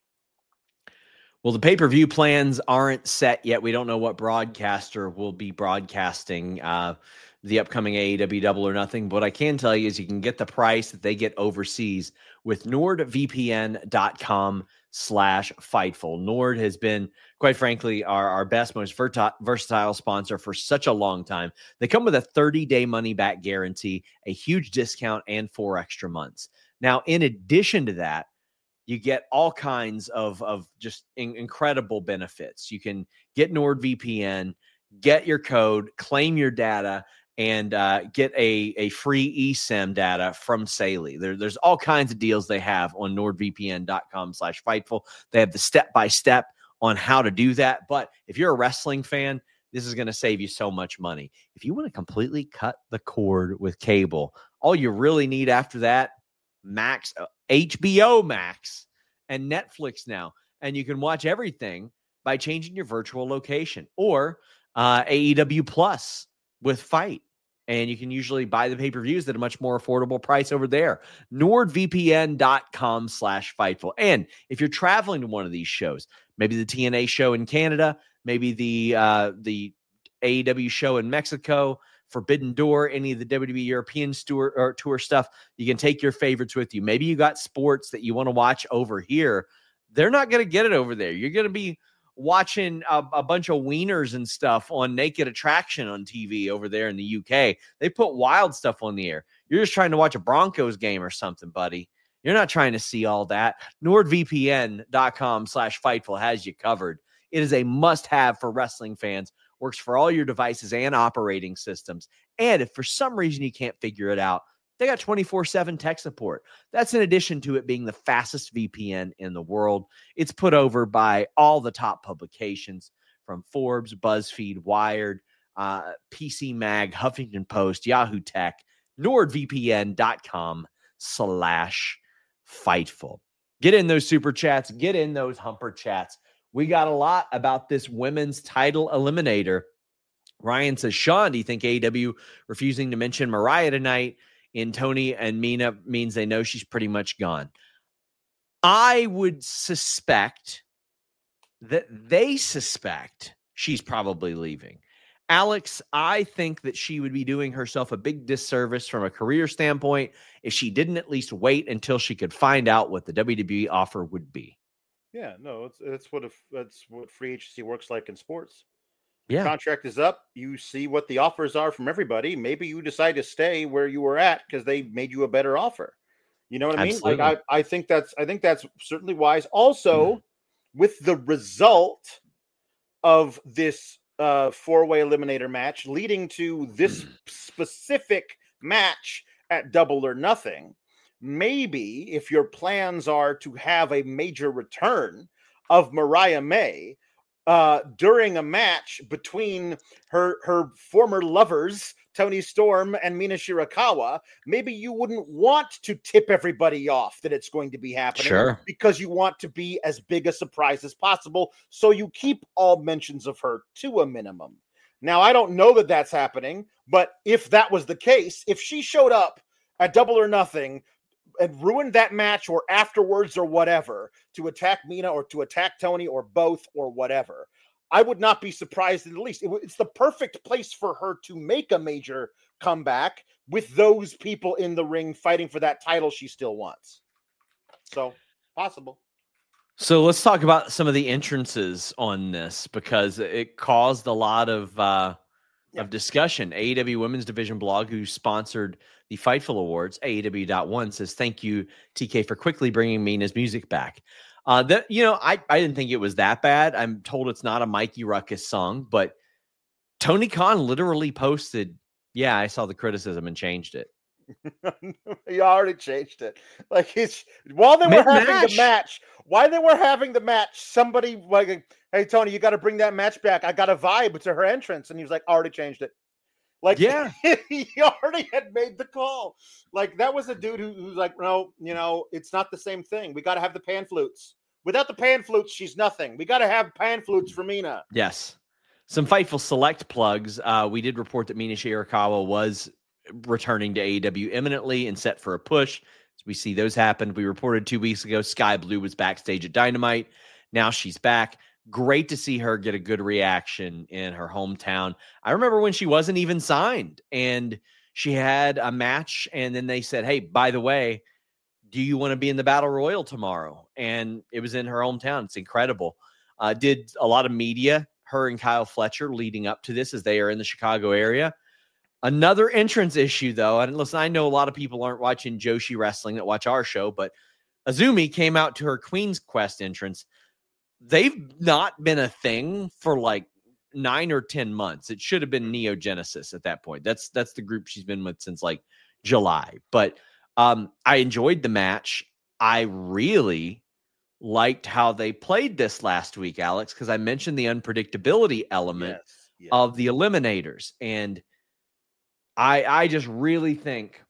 Well, the pay-per-view plans aren't set yet. We don't know what broadcaster will be broadcasting uh, the upcoming A E W Double or Nothing. But what I can tell you is you can get the price that they get overseas with NordVPN.com slash Fightful. Nord has been, quite frankly, our, our best, most verti- versatile sponsor for such a long time. They come with a thirty-day money-back guarantee, a huge discount, and four extra months. Now, in addition to that, you get all kinds of, of just in, incredible benefits. You can get NordVPN, get your code, claim your data, and uh, get a, a free eSIM data from Saley. There, there's all kinds of deals they have on NordVPN.com slash Fightful. They have the step-by-step on how to do that. But if you're a wrestling fan, this is going to save you so much money. If you want to completely cut the cord with cable, all you really need after that, Max, uh, H B O Max, and Netflix now. And you can watch everything by changing your virtual location, or uh, A E W Plus with Fight. And you can usually buy the pay-per-views at a much more affordable price over there. NordVPN.com slash Fightful. And if you're traveling to one of these shows, maybe the T N A show in Canada, maybe the uh, the A E W show in Mexico, Forbidden Door, any of the W W E European tour, or tour stuff, you can take your favorites with you. Maybe you got sports that you want to watch over here. They're not going to get it over there. You're going to be watching a, a bunch of wieners and stuff on Naked Attraction on T V over there in the U K. They put wild stuff on the air. You're just trying to watch a Broncos game or something, buddy. You're not trying to see all that. NordVPN.com slash Fightful has you covered. It is a must-have for wrestling fans works for all your devices and operating systems. And if for some reason you can't figure it out, they got twenty-four seven tech support. That's in addition to it being the fastest V P N in the world. It's put over by all the top publications from Forbes, BuzzFeed, Wired, uh, P C Mag, Huffington Post, Yahoo Tech, NordVPN.com slash Fightful. Get in those super chats. Get in those humper chats. We got a lot about this women's title eliminator. Ryan says, Sean, do you think A E W refusing to mention Mariah tonight in Tony and Mina means they know she's pretty much gone? I would suspect that they suspect she's probably leaving. Alex, I think that she would be doing herself a big disservice from a career standpoint if she didn't at least wait until she could find out what the W W E offer would be. Yeah, no, it's it's what if that's what free agency works like in sports. Yeah. Contract is up. You see what the offers are from everybody. Maybe you decide to stay where you were at because they made you a better offer. You know what I mean? Absolutely. Like I, I think that's I think that's certainly wise. Also, mm. with the result of this uh, four-way eliminator match leading to this mm. specific match at Double or Nothing, maybe if your plans are to have a major return of Mariah May Uh, during a match between her her former lovers, Toni Storm and Mina Shirakawa, maybe you wouldn't want to tip everybody off that it's going to be happening. Sure. Because you want to be as big a surprise as possible. So you keep all mentions of her to a minimum. Now, I don't know that that's happening, but if that was the case, if she showed up at Double or Nothing and ruined that match or afterwards or whatever to attack Mina or to attack Tony or both or whatever, I would not be surprised in the least. It, it's the perfect place for her to make a major comeback with those people in the ring fighting for that title she still wants. So, possible. So let's talk about some of the entrances on this because it caused a lot of uh, yeah. of discussion. A E W Women's Division blog, who sponsored the Fightful Awards, A E W dot one, says, thank you, T K, for quickly bringing Mina's music back. Uh, that, you know, I, I didn't think it was that bad. I'm told it's not a Mikey Ruckus song, but Tony Khan literally posted, yeah, I saw the criticism and changed it. He already changed it. Like, it's while they were Mid-match. having the match, while they were having the match, somebody like, hey, Tony, you got to bring that match back. I got a vibe to her entrance. And he was like, already changed it. Like, yeah, he already had made the call. Like, that was a dude who, who's like, no, you know, it's not the same thing. We got to have the pan flutes. Without the pan flutes, she's nothing. We got to have pan flutes for Mina. Yes. Some Fightful Select plugs. Uh, we did report that Mina Shirakawa was returning to A E W imminently and set for a push. So we see those happen. We reported two weeks ago, Sky Blue was backstage at Dynamite. Now she's back. Great to see her get a good reaction in her hometown. I remember when she wasn't even signed and she had a match and then they said, hey, by the way, do you want to be in the Battle Royal tomorrow? And it was in her hometown. It's incredible. Uh, did a lot of media, her and Kyle Fletcher, leading up to this as they are in the Chicago area. Another entrance issue, though, and listen, I know a lot of people aren't watching Joshi Wrestling that watch our show, but Azumi came out to her Queen's Quest entrance. They've not been a thing for like nine or ten months. It should have been Neo Genesis at that point. That's that's the group she's been with since like July. But um, I enjoyed the match. I really liked how they played this last week, Alex, because I mentioned the unpredictability element yes, yes. of the Eliminators. And I I just really think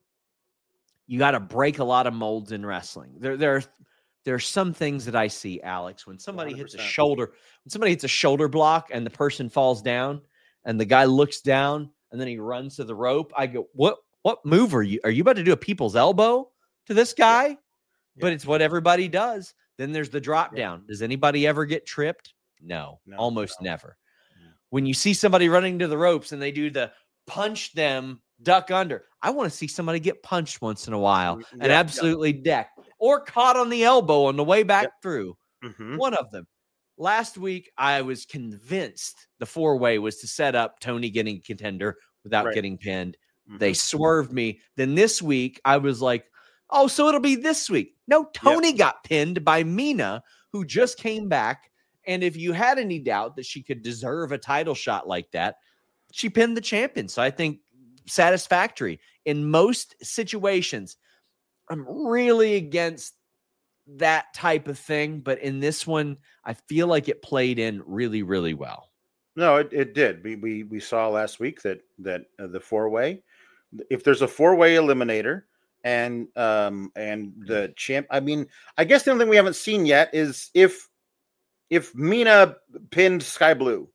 you got to break a lot of molds in wrestling. There there are There are some things that I see, Alex, when somebody one hundred percent hits a shoulder, when somebody hits a shoulder block and the person falls down and the guy looks down and then he runs to the rope. I go, what, what move are you? Are you about to do a people's elbow to this guy? Yeah. But it's what everybody does. Then there's the drop yeah. down. Does anybody ever get tripped? No, no almost no. never. Yeah. When you see somebody running to the ropes and they do the punch them, duck under. I want to see somebody get punched once in a while yeah, and absolutely yeah. decked. Or caught on the elbow on the way back yep. through. Mm-hmm. One of them. Last week, I was convinced the four-way was to set up Tony getting contender without right. getting pinned. Mm-hmm. They swerved me. Then this week, I was like, oh, so it'll be this week. No, Tony yep. got pinned by Mina, who just came back And if you had any doubt that she could deserve a title shot like that, she pinned the champion. So I think satisfactory in most situations. I'm really against that type of thing, but in this one, I feel like it played in really, really well. No, it, it did. We, we we saw last week that that uh, the four way, if there's a four way eliminator and um and the champ, I mean, I guess the only thing we haven't seen yet is if if Mina pinned Sky Blue.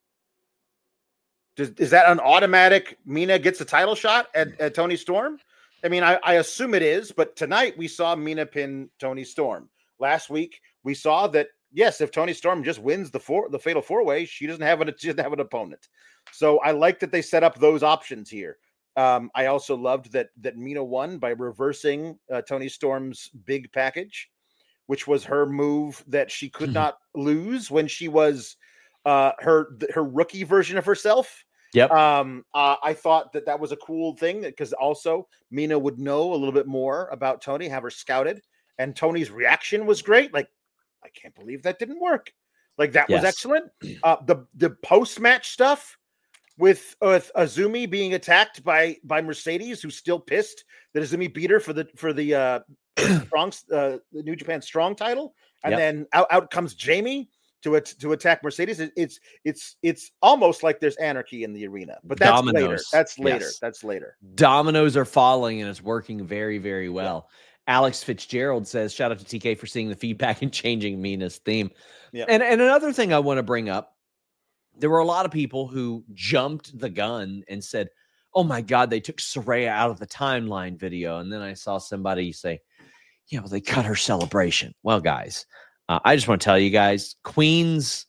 Does, is that an automatic Mina gets a title shot at, at Toni Storm? I mean, I, I assume it is, but tonight we saw Mina pin Toni Storm. Last week we saw that. Yes, if Toni Storm just wins the four, the fatal four way, she doesn't have an she doesn't have an opponent. So I like that they set up those options here. Um, I also loved that that Mina won by reversing uh, Toni Storm's big package, which was her move that she could not lose when she was uh, her her rookie version of herself. Yep. Um, uh, I thought that that was a cool thing because also Mina would know a little bit more about Toni, have her scouted, and Toni's reaction was great. Like, I can't believe that didn't work. Like that Yes. was excellent. Uh, the the post match stuff with with Azumi being attacked by by Mercedes, who's still pissed that Azumi beat her for the for the uh, strong uh, the New Japan Strong title, and Yep. then out, out comes Jamie to at, to attack Mercedes. It, it's it's it's almost like there's anarchy in the arena, but that's Dominoes. later. That's later. Yes. That's later. Dominoes are falling, and it's working very, very well. Yeah. Alex Fitzgerald says, shout out to T K for seeing the feedback and changing Mina's theme. Yeah. And, and another thing I want to bring up, there were a lot of people who jumped the gun and said, oh my God, they took Saraya out of the timeline video. And then I saw somebody say, yeah, well, they cut her celebration. Well, guys, uh, I just want to tell you guys, Queen's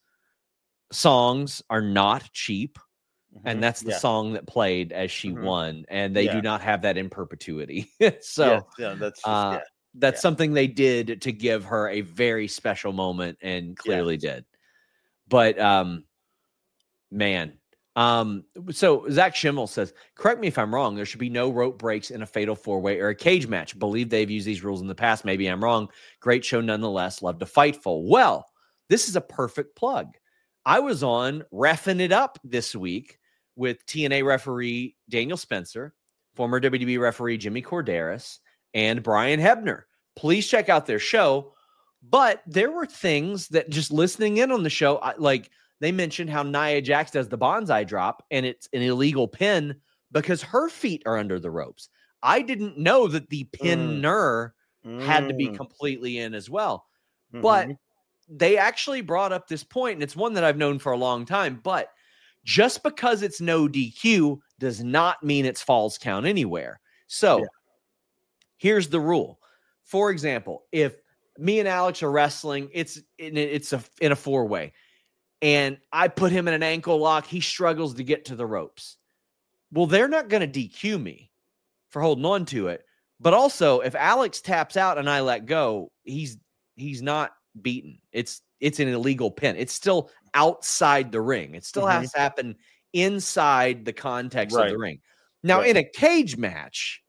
songs are not cheap. Mm-hmm. And that's the yeah. song that played as she mm-hmm. won. And they yeah. do not have that in perpetuity. so yeah, yeah, that's, just, uh, yeah. that's yeah. something they did to give her a very special moment and clearly yeah. did. But, um, man, um, so Zach Schimmel says, correct me if I'm wrong. There should be no rope breaks in a fatal four way or a cage match. Believe they've used these rules in the past. Maybe I'm wrong. Great show nonetheless. Love to Fightful. Well, this is a perfect plug. I was on Reffing It Up this week with T N A referee Daniel Spencer, former W W E referee Jimmy Corderas, and Brian Hebner. Please check out their show. But there were things that just listening in on the show, I, like they mentioned how Nia Jax does the bonsai drop, and it's an illegal pin because her feet are under the ropes. I didn't know that the pinner mm. had to be completely in as well. Mm-hmm. But they actually brought up this point, and it's one that I've known for a long time, but just because it's no D Q does not mean it's falls count anywhere. So yeah. here's the rule. For example, if me and Alex are wrestling, it's in, it's a, in a four-way, and I put him in an ankle lock, he struggles to get to the ropes. Well, they're not going to D Q me for holding on to it. But also, if Alex taps out and I let go, he's he's not beaten. It's it's an illegal pin. It's still outside the ring. It still mm-hmm. has to happen inside the context right. of the ring. Now, right. in a cage match,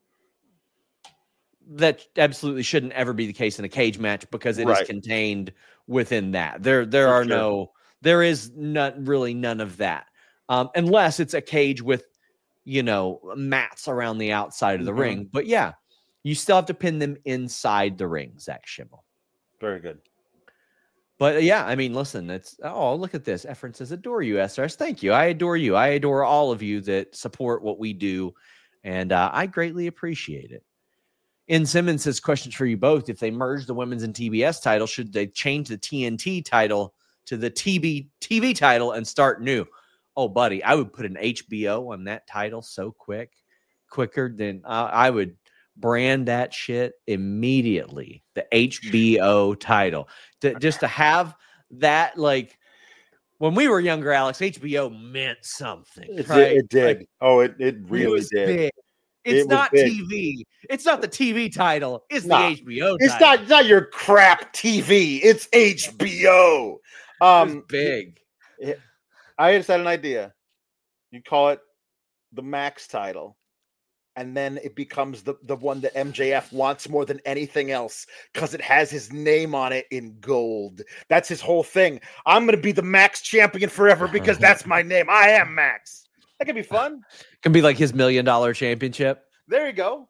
that absolutely shouldn't ever be the case in a cage match because it right. is contained within that. There, there For are sure. no, there is not really none of that, um, unless it's a cage with, you know, mats around the outside of the mm-hmm. ring. But yeah, you still have to pin them inside the ring, Zach Schimmel. Very good. But yeah, I mean, listen, it's, oh, look at this. Efren says, adore you, S R S. Thank you. I adore you. I adore all of you that support what we do. And uh, I greatly appreciate it. In Simmons says, questions for you both. If they merge the women's and T B S title, should they change the T N T title to the T B T V title and start new? Oh, buddy, I would put an H B O on that title so quick, quicker than uh, I would brand that shit immediately. The H B O title, to, just to have that, like when we were younger, Alex, H B O meant something. It, right? it did. Like, oh, it it really it did. Big. It's it not big. T V. It's not the T V title. It's nah, the H B O. It's title. not. It's not your crap T V. It's H B O. Um, it's big. It, I just had an idea. You call it the Max title. and then it becomes the, the one that M J F wants more than anything else because it has his name on it in gold. That's his whole thing. I'm going to be the Max champion forever because that's my name. I am Max. That could be fun. Can be like his million dollar championship. There you go.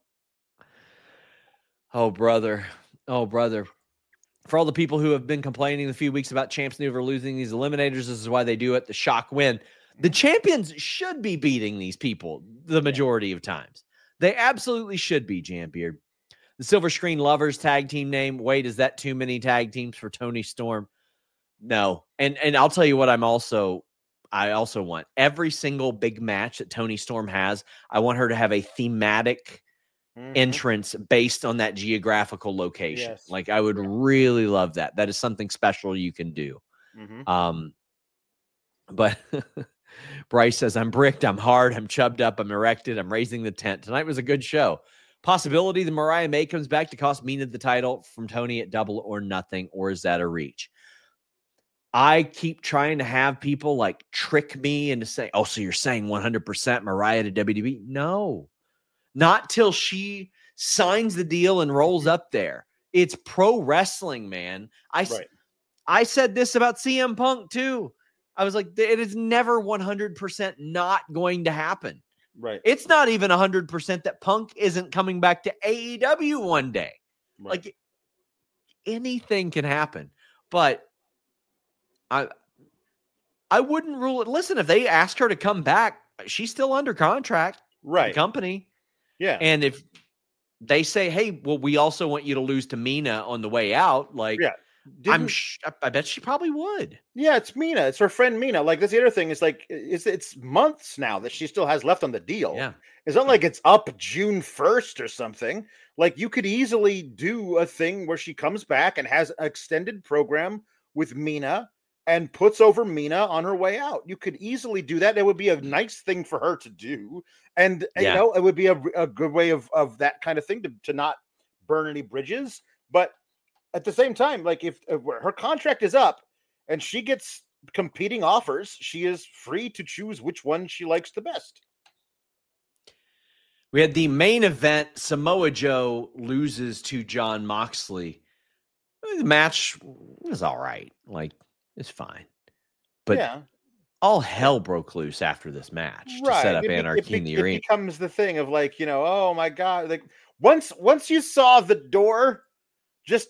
Oh, brother. Oh, brother. For all the people who have been complaining a few weeks about Champs New over losing these eliminators, this is why they do it. The shock win. The champions should be beating these people the majority of times. They absolutely should be, Jambeard. The Silver Screen Lovers tag team name. Wait, is that too many tag teams for Toni Storm? No. And and I'll tell you what I'm also, I also want. Every single big match that Toni Storm has, I want her to have a thematic mm-hmm. entrance based on that geographical location. Yes. Like, I would really love that. That is something special you can do. Mm-hmm. Um, But Bryce says, I'm bricked, I'm hard, I'm chubbed up, I'm erected, I'm raising the tent. Tonight was a good show. Possibility that Mariah May comes back to cost Mina the title from Toni at Double or Nothing, or is that a reach? I keep trying to have people like trick me into saying, oh, so you're saying one hundred percent Mariah to W W E? No, not till she signs the deal and rolls up there. It's pro wrestling, man. I, right. I said this about C M Punk too. I was like, it is never one hundred percent not going to happen. Right. It's not even one hundred percent that Punk isn't coming back to A E W one day. Right. Like, anything can happen. But I I wouldn't rule it. Listen, if they ask her to come back, she's still under contract. Right. The company. Yeah. And if they say, hey, well, we also want you to lose to Mina on the way out, like, yeah. Didn't, I'm sh- I bet she probably would. Yeah, it's Mina. It's her friend Mina. Like, that's the other thing is like it's it's months now that she still has left on the deal. Yeah. It's not like it's up June first or something. Like, you could easily do a thing where she comes back and has an extended program with Mina and puts over Mina on her way out. You could easily do that. It would be a nice thing for her to do. And, yeah. you know, it would be a, a good way of, of that kind of thing to, to not burn any bridges. But at the same time, like if, if her contract is up and she gets competing offers, she is free to choose which one she likes the best. We had the main event. Samoa Joe loses to Jon Moxley. The match was all right. Like, it's fine. But yeah. all hell broke loose after this match right. to set up it, Anarchy it, in the it arena. It becomes the thing of like, you know, oh my God. Like once once you saw the door just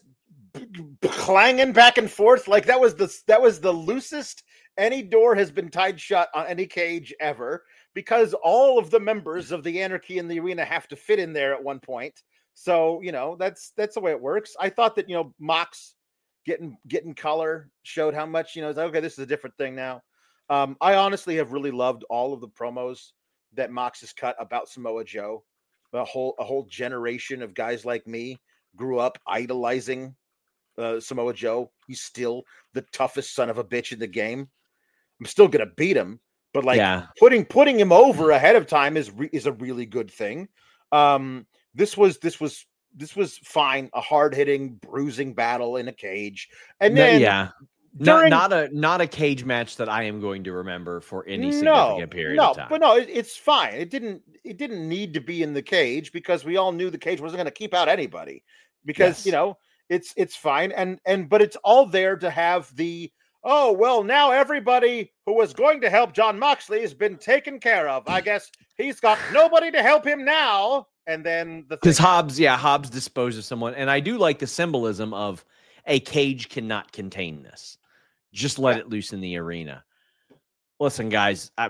clanging back and forth, like that was the that was the loosest any door has been tied shut on any cage ever, because all of the members of the Anarchy in the arena have to fit in there at one point. So, you know, that's that's the way it works. I thought that, you know, Mox getting getting color showed how much, you know, it's like, okay, this is a different thing now. Um, I honestly have really loved all of the promos that Mox has cut about Samoa Joe. A whole a whole generation of guys like me grew up idolizing Uh, Samoa Joe. He's still the toughest son of a bitch in the game. I'm still gonna beat him, but like yeah. putting putting him over ahead of time is re- is a really good thing. Um, this was this was this was fine. A hard hitting, bruising battle in a cage, and then no, yeah, during, not not a not a cage match that I am going to remember for any significant no, period no, of time. But no, it, it's fine. It didn't it didn't need to be in the cage because we all knew the cage wasn't going to keep out anybody. Because yes. you know. It's it's fine, and and but it's all there to have the oh well now everybody who was going to help Jon Moxley has been taken care of. I guess he's got nobody to help him now. And then the because Hobbs, yeah, Hobbs disposed of someone, and I do like the symbolism of a cage cannot contain this. Just let yeah. it loose in the arena. Listen, guys, I,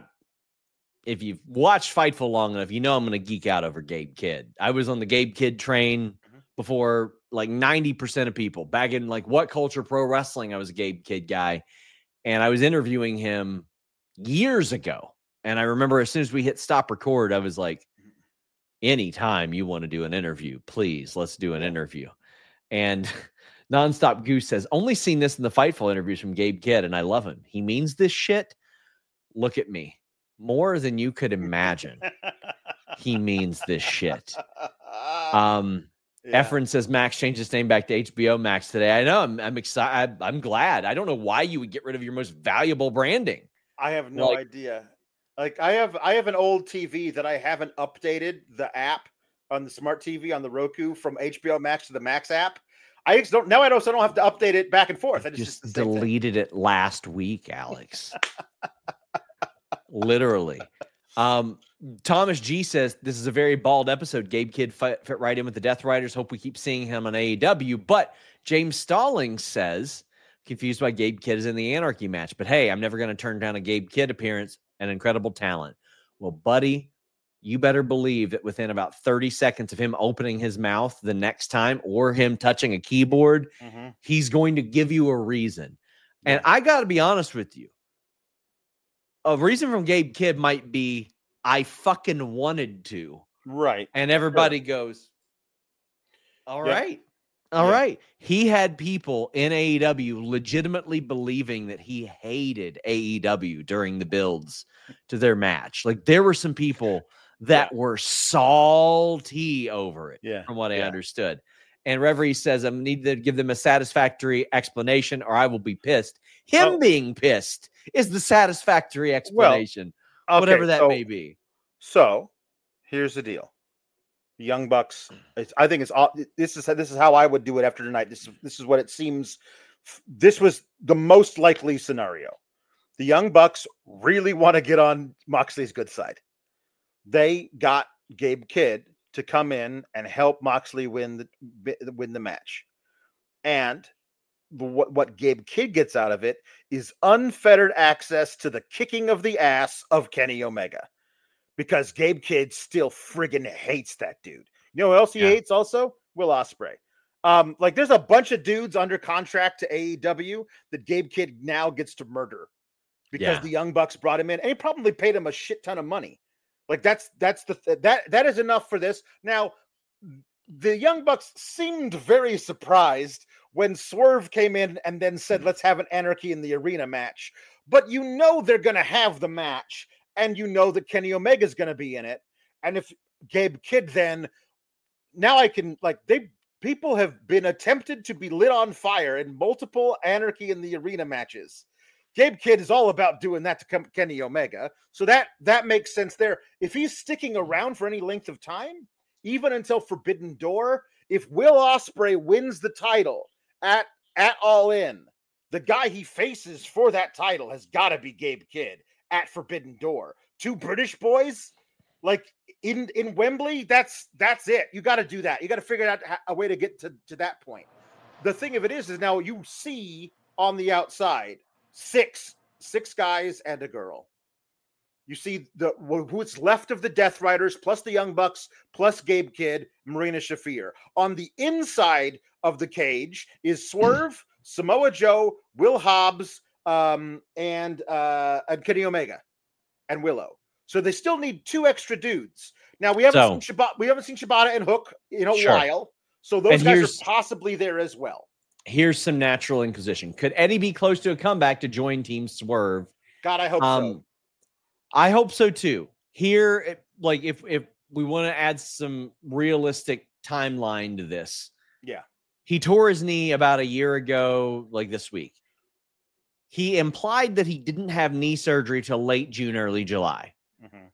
if you've watched Fightful long enough, you know I'm going to geek out over Gabe Kidd. I was on the Gabe Kidd train mm-hmm. before. Like ninety percent of people back in like What Culture Pro Wrestling. I was a Gabe Kidd guy, and I was interviewing him years ago. And I remember as soon as we hit stop record, I was like, anytime you want to do an interview, please, let's do an interview. And Nonstop Goose says, only seen this in the Fightful interviews from Gabe Kidd, and I love him. He means this shit. Look at me. More than you could imagine. He means this shit. Um, Yeah. Efren says Max changed his name back to H B O Max today. I know. I'm, I'm excited. I'm glad. I don't know why you would get rid of your most valuable branding. I have no like, idea. Like I have, I have an old T V that I haven't updated the app on the smart T V on the Roku from H B O Max to the Max app. I just don't now. I don't. So I don't have to update it back and forth. I just, just deleted it last week, Alex. Literally. Um, Thomas G says this is a very bald episode. Gabe Kidd fit, fit right in with the Death Riders. Hope we keep seeing him on A E W. But James Stallings says confused why Gabe Kidd is in the Anarchy match. But hey, I'm never going to turn down a Gabe Kidd appearance. An incredible talent. Well, buddy, you better believe that within about thirty seconds of him opening his mouth the next time or him touching a keyboard, mm-hmm. he's going to give you a reason. Yeah. And I got to be honest with you. A reason from Gabe Kidd might be I fucking wanted to. Right. And everybody sure. goes, all yeah. right. All yeah. right. He had people in A E W legitimately believing that he hated A E W during the builds to their match. Like there were some people that yeah. were salty over it, yeah. from what I yeah. understood. And Reverie says, I need to give them a satisfactory explanation or I will be pissed. Him oh. being pissed is the satisfactory explanation, well, okay, whatever that so, may be. So here's the deal. The Young Bucks, it's, I think it's all, this is, this is how I would do it after tonight. This, this is what it seems. This was the most likely scenario. The Young Bucks really want to get on Moxley's good side. They got Gabe Kidd to come in and help Moxley win the win the match. And what, what Gabe Kidd gets out of it is unfettered access to the kicking of the ass of Kenny Omega. Because Gabe Kidd still friggin' hates that dude. You know what else he yeah. hates also? Will Ospreay. Um, like there's a bunch of dudes under contract to A E W that Gabe Kidd now gets to murder. Because yeah. the Young Bucks brought him in. And he probably paid him a shit ton of money. Like that's that's the that that is enough for this. Now, the Young Bucks seemed very surprised when Swerve came in and then said, "Let's have an Anarchy in the Arena match." But you know they're going to have the match, and you know that Kenny Omega is going to be in it. And if Gabe Kidd, then now I can like they people have been attempted to be lit on fire in multiple Anarchy in the Arena matches. Gabe Kidd is all about doing that to Kenny Omega. So that, that makes sense there. If he's sticking around for any length of time, even until Forbidden Door, if Will Ospreay wins the title at, at All In, the guy he faces for that title has got to be Gabe Kidd at Forbidden Door. Two British boys, like in, in Wembley, that's that's it. You got to do that. You got to figure out a way to get to, to that point. The thing of it is, is now you see on the outside, Six, six guys and a girl. You see the who's left of the Death Riders, plus the Young Bucks, plus Gabe Kidd, Marina Shafir. On the inside of the cage is Swerve, Samoa Joe, Will Hobbs, um, and uh, and Kenny Omega, and Willow. So they still need two extra dudes. Now we haven't so, seen Shibata, we haven't seen Shibata and Hook in a sure. while, so those and guys are possibly there as well. Here's some natural inquisition. Could Eddie be close to a comeback to join Team Swerve? God, I hope um, so. I hope so too. Here, like if if we want to add some realistic timeline to this, yeah, he tore his knee about a year ago, like this week. He implied that he didn't have knee surgery till late June, early July. Mm-hmm.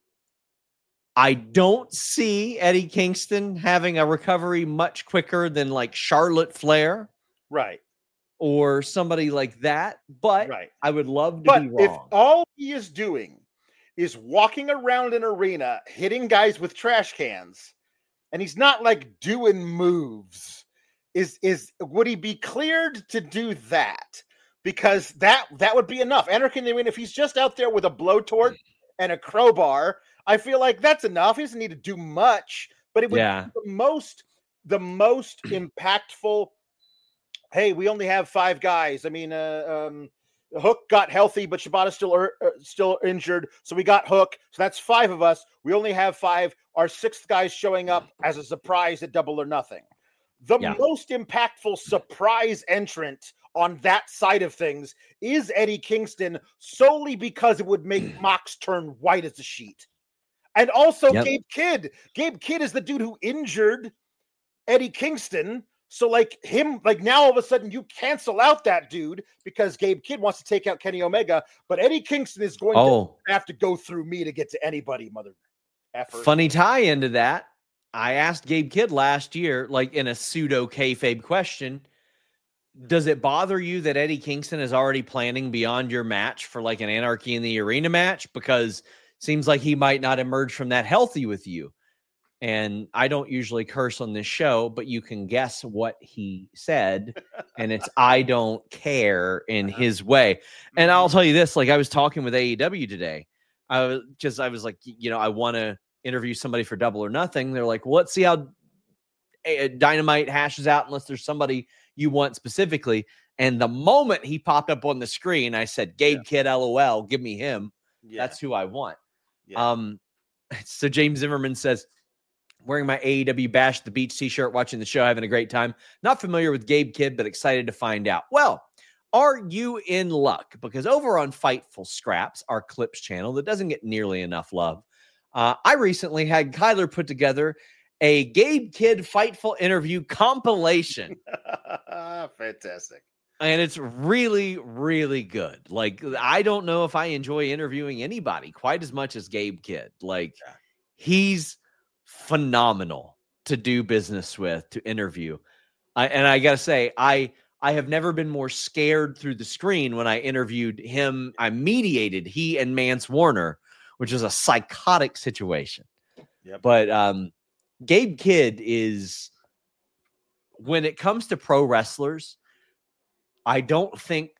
I don't see Eddie Kingston having a recovery much quicker than like Charlotte Flair. Right. Or somebody like that. But right. I would love to but be wrong. If all he is doing is walking around an arena, hitting guys with trash cans, and he's not like doing moves, is is would he be cleared to do that? Because that that would be enough. Anarchy in the Arena, if he's just out there with a blowtorch and a crowbar, I feel like that's enough. He doesn't need to do much, but it would yeah. be the most the most impactful. Hey, we only have five guys. I mean, uh, um, Hook got healthy, but Shibata's still er, uh, still injured. So we got Hook. So that's five of us. We only have five. Our sixth guy's showing up as a surprise at Double or Nothing. The yeah. most impactful surprise entrant on that side of things is Eddie Kingston, solely because it would make Mox turn white as a sheet. And also yep. Gabe Kidd. Gabe Kidd is the dude who injured Eddie Kingston. So like him, like now all of a sudden you cancel out that dude because Gabe Kidd wants to take out Kenny Omega, but Eddie Kingston is going Oh. to have to go through me to get to anybody, mother effer. Funny tie into that. I asked Gabe Kidd last year, like in a pseudo kayfabe question, does it bother you that Eddie Kingston is already planning beyond your match for like an Anarchy in the Arena match? Because it seems like he might not emerge from that healthy with you. And I don't usually curse on this show, but you can guess what he said. And it's, I don't care in his way. And I'll tell you this, like I was talking with A E W today. I was just, I was like, you know, I want to interview somebody for Double or Nothing. They're like, well, let's see how Dynamite hashes out unless there's somebody you want specifically. And the moment he popped up on the screen, I said, Gabe yeah. Kidd, LOL, give me him. Yeah. That's who I want. Yeah. Um, so James Zimmerman says, wearing my A E W Bash the Beach t-shirt, watching the show, having a great time. Not familiar with Gabe Kidd, but excited to find out. Well, are you in luck? Because over on Fightful Scraps, our clips channel that doesn't get nearly enough love, uh, I recently had Kyler put together a Gabe Kidd Fightful interview compilation. Fantastic. And it's really, really good. Like, I don't know if I enjoy interviewing anybody quite as much as Gabe Kidd. Like, yeah. he's phenomenal to do business with, to interview. I, and I got to say, I I have never been more scared through the screen when I interviewed him. I mediated he and Mance Warner, which is a psychotic situation. Yep. But um, Gabe Kidd is, when it comes to pro wrestlers, I don't think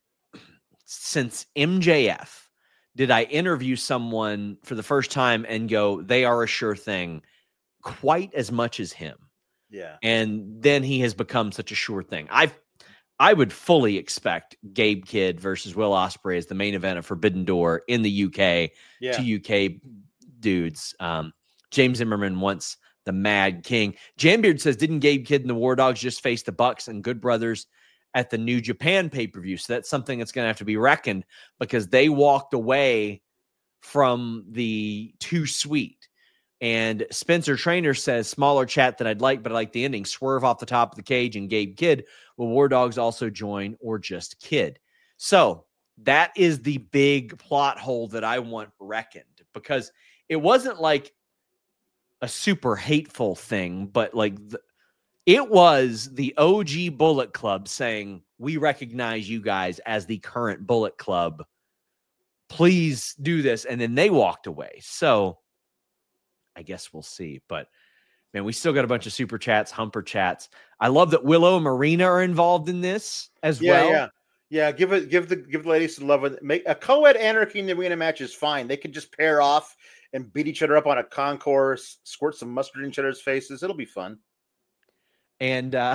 since M J F did I interview someone for the first time and go, they are a sure thing, quite as much as him. Yeah. And then he has become such a sure thing. I I would fully expect Gabe Kidd versus Will Ospreay as the main event of Forbidden Door in the U K. Yeah. Two U K dudes. Um, James Zimmerman wants the Mad King. Jambeard says, didn't Gabe Kidd and the War Dogs just face the Bucks and Good Brothers at the New Japan pay-per-view? So that's something that's going to have to be reckoned, because they walked away from the Too Sweet. And Spencer Trainer says, smaller chat than I'd like, but I like the ending. Swerve off the top of the cage and Gabe Kidd. Will War Dogs also join, or just Kidd? So that is the big plot hole that I want reckoned, because it wasn't like a super hateful thing, but like the, it was the O G Bullet Club saying, we recognize you guys as the current Bullet Club. Please do this. And then they walked away. So I guess we'll see. But man, we still got a bunch of super chats, humper chats. I love that Willow and Marina are involved in this as yeah, well. Yeah, yeah. Give it, give the give the ladies some love. With make a co-ed Anarchy in the Arena match is fine. They can just pair off and beat each other up on a concourse, squirt some mustard in each other's faces. It'll be fun. And uh,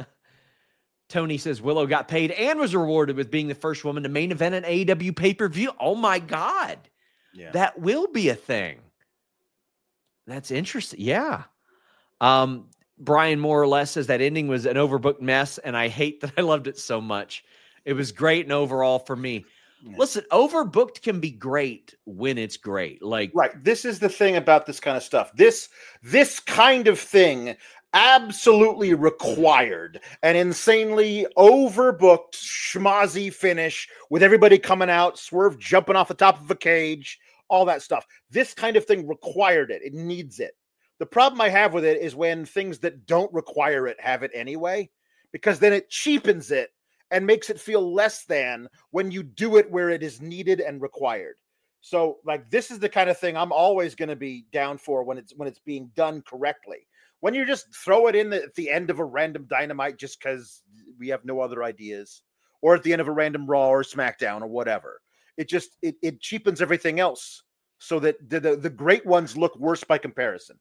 Tony says Willow got paid and was rewarded with being the first woman to main event an A E W pay-per-view. Oh my God. Yeah. That will be a thing. That's interesting. Yeah. Um, Brian more or less says that ending was an overbooked mess, and I hate that I loved it so much. It was great and overall for me. Yeah. Listen, overbooked can be great when it's great. Like, right. This is the thing about this kind of stuff. This this kind of thing absolutely required an insanely overbooked schmozzy finish with everybody coming out, Swerve jumping off the top of a cage, all that stuff. This kind of thing required it. It needs it. The problem I have with it is when things that don't require it have it anyway, because then it cheapens it and makes it feel less than when you do it where it is needed and required. So like, this is the kind of thing I'm always going to be down for when it's, when it's being done correctly. When you just throw it in the, at the end of a random Dynamite just because we have no other ideas, or at the end of a random Raw or SmackDown or whatever, it just, it, it cheapens everything else so that the, the, the great ones look worse by comparison.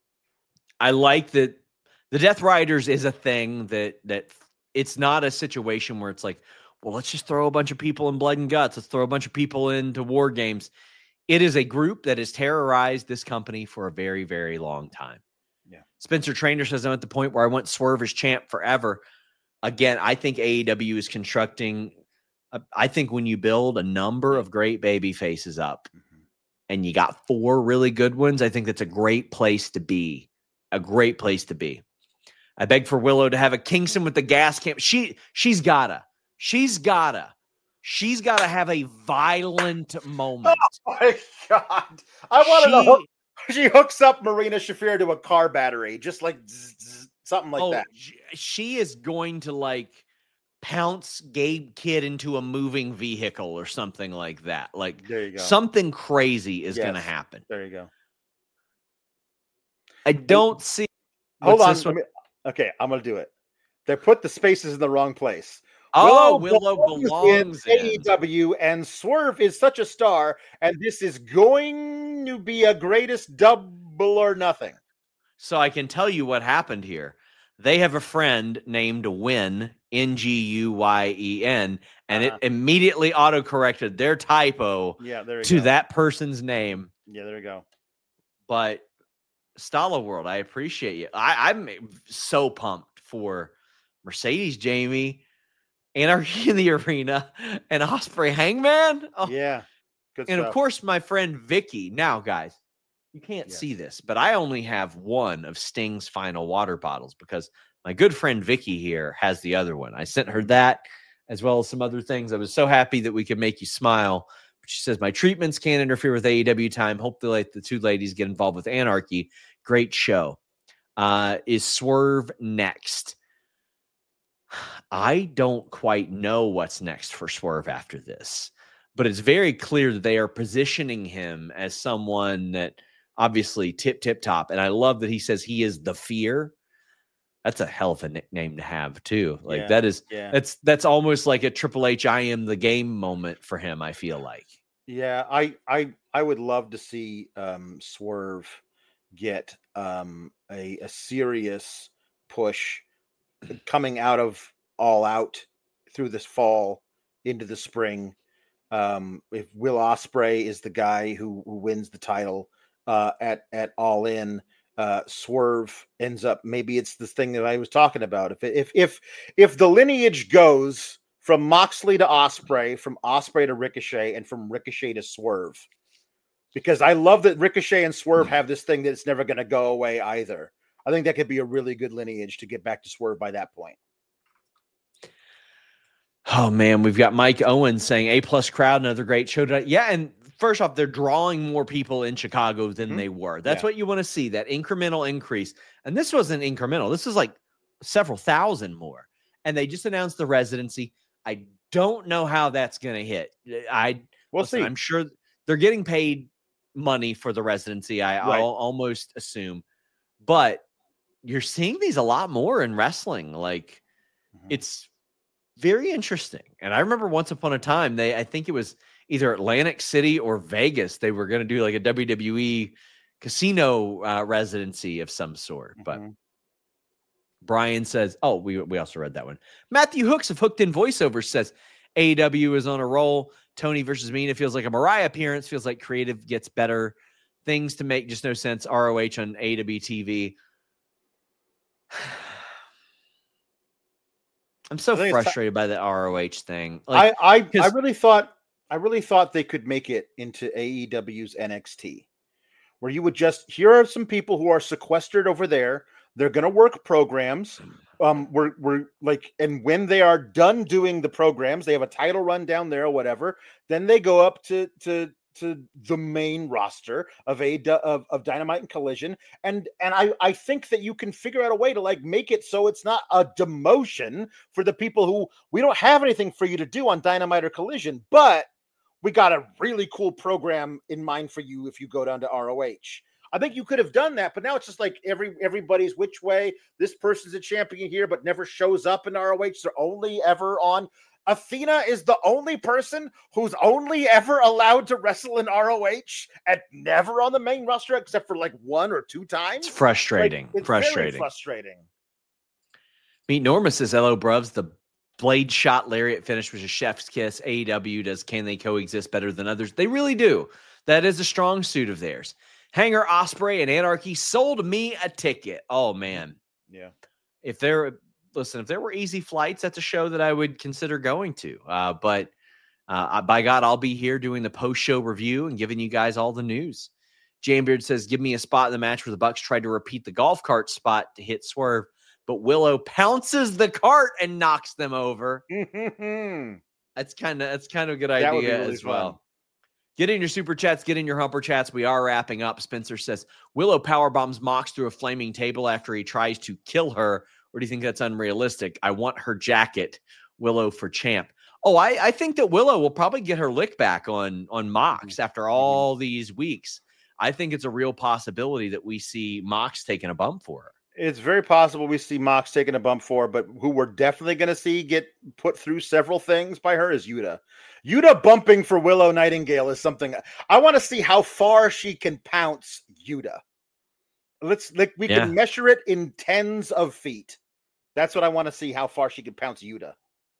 I like that the Death Riders is a thing that, that it's not a situation where it's like, well, let's just throw a bunch of people in blood and guts. Let's throw a bunch of people into war games. It is a group that has terrorized this company for a very, very long time. Yeah. Spencer Trainer says, I'm at the point where I want Swerve as champ forever. Again, I think A E W is constructing, a, I think when you build a number of great baby faces up mm-hmm. and you got four really good ones, I think that's a great place to be. A great place to be. I beg for Willow to have a Kingston with the gas cam. She, she's gotta, she's gotta, she's gotta have a violent moment. Oh my God. I want to know. She hooks up Marina Shafir to a car battery, just like zzz, zzz, something like oh, that. She is going to like pounce Gabe Kidd into a moving vehicle or something like that. Like there you go. Something crazy is yes. going to happen. There you go. I don't see. Hold on. Me, okay, I'm going to do it. They put the spaces in the wrong place. Oh, Willow, Willow belongs in A E W, and Swerve is such a star, and this is going to be a greatest double or nothing. So I can tell you what happened here. They have a friend named Wyn, N G U Y E N, and uh-huh. it immediately autocorrected their typo yeah, there you to go. that person's name. Yeah, there you go. But Stala World, I appreciate you. I, I'm so pumped for Mercedes, Jamie, Anarchy in the Arena, and Ospreay Hangman. Oh. Yeah. Good and stuff. Of course, my friend Vicky. Now, guys, you can't yes. see this, but I only have one of Sting's final water bottles because my good friend Vicky here has the other one. I sent her that as well as some other things. I was so happy that we could make you smile. But she says, my treatments can't interfere with A E W time. Hope the, the two ladies get involved with Anarchy. Great show. Uh, is Swerve next? I don't quite know what's next for Swerve after this, but it's very clear that they are positioning him as someone that obviously tip, tip top. And I love that he says he is the fear. That's a hell of a nickname to have too. Like yeah, that is, yeah. that's, that's almost like a Triple H, I am the game moment for him. I feel like, yeah, I, I, I would love to see um, Swerve get um, a, a serious push coming out of All Out through this fall into the spring. Um, if Will Ospreay is the guy who, who wins the title uh, at at All In, uh, Swerve ends up. Maybe it's this thing that I was talking about. If if if if the lineage goes from Moxley to Ospreay, from Ospreay to Ricochet, and from Ricochet to Swerve, because I love that Ricochet and Swerve have this thing that's never going to go away either. I think that could be a really good lineage to get back to Swerve by that point. Oh, man, we've got Mike Owens saying A-plus crowd, another great show tonight. Yeah, and first off, they're drawing more people in Chicago than mm-hmm. they were. That's yeah. what you want to see, that incremental increase. And this wasn't incremental. This was like several thousand more. And they just announced the residency. I don't know how that's going to hit. I We'll listen, see. I'm sure they're getting paid money for the residency, I, right. I'll almost assume. But you're seeing these a lot more in wrestling. Like mm-hmm. it's very interesting. And I remember once upon a time, they, I think it was either Atlantic City or Vegas. They were going to do like a W W E casino uh, residency of some sort. Mm-hmm. But Brian says, oh, we, we also read that one. Matthew Hooks of Hooked in Voiceovers says A E W is on a roll. Tony versus Mina feels like a Mariah appearance, feels like creative gets better. Things to make just no sense. R O H on A E W T V. I'm so frustrated by the R O H thing. Like, I, I, I really thought, I really thought they could make it into A E W's N X T, where you would just, here are some people who are sequestered over there. They're going to work programs. Um, we're, we're like, and when they are done doing the programs, they have a title run down there or whatever. Then they go up to, to, to the main roster of a of, of Dynamite and Collision. And, and I, I think that you can figure out a way to like make it so it's not a demotion for the people who we don't have anything for you to do on Dynamite or Collision, but we got a really cool program in mind for you if you go down to R O H. I think you could have done that, but now it's just like every everybody's which way. This person's a champion here, but never shows up in R O H. They're only ever on. Athena is the only person who's only ever allowed to wrestle in R O H and never on the main roster except for like one or two times. It's frustrating. Like, it's frustrating. Very frustrating. Meet Norma says, hello, bruvs. The blade shot lariat finish was a chef's kiss. A E W does Can They Coexist better than others? They really do. That is a strong suit of theirs. Hanger, Ospreay, and Anarchy sold me a ticket. Oh, man. Yeah. If there, listen, if there were easy flights, that's a show that I would consider going to. Uh, but uh, by God, I'll be here doing the post-show review and giving you guys all the news. Jamebeard says, give me a spot in the match where the Bucks tried to repeat the golf cart spot to hit Swerve, but Willow pounces the cart and knocks them over. That's kind of that's kind of a good That would be idea really as fun. well. Get in your super chats, get in your humper chats. We are wrapping up. Spencer says Willow powerbombs Mox through a flaming table after he tries to kill her. Or do you think that's unrealistic? I want her jacket. Willow for champ. Oh, I, I think that Willow will probably get her lick back on, on Mox Mm-hmm. after all these weeks. I think it's a real possibility that we see Mox taking a bump for her. It's very possible we see Mox taking a bump for her, but who we're definitely going to see get put through several things by her is Yuta. Yuta bumping for Willow Nightingale is something I want to see how far she can pounce Yuta. Let's like we Yeah. can measure it in tens of feet. That's what I want to see, how far she can pounce Yuta.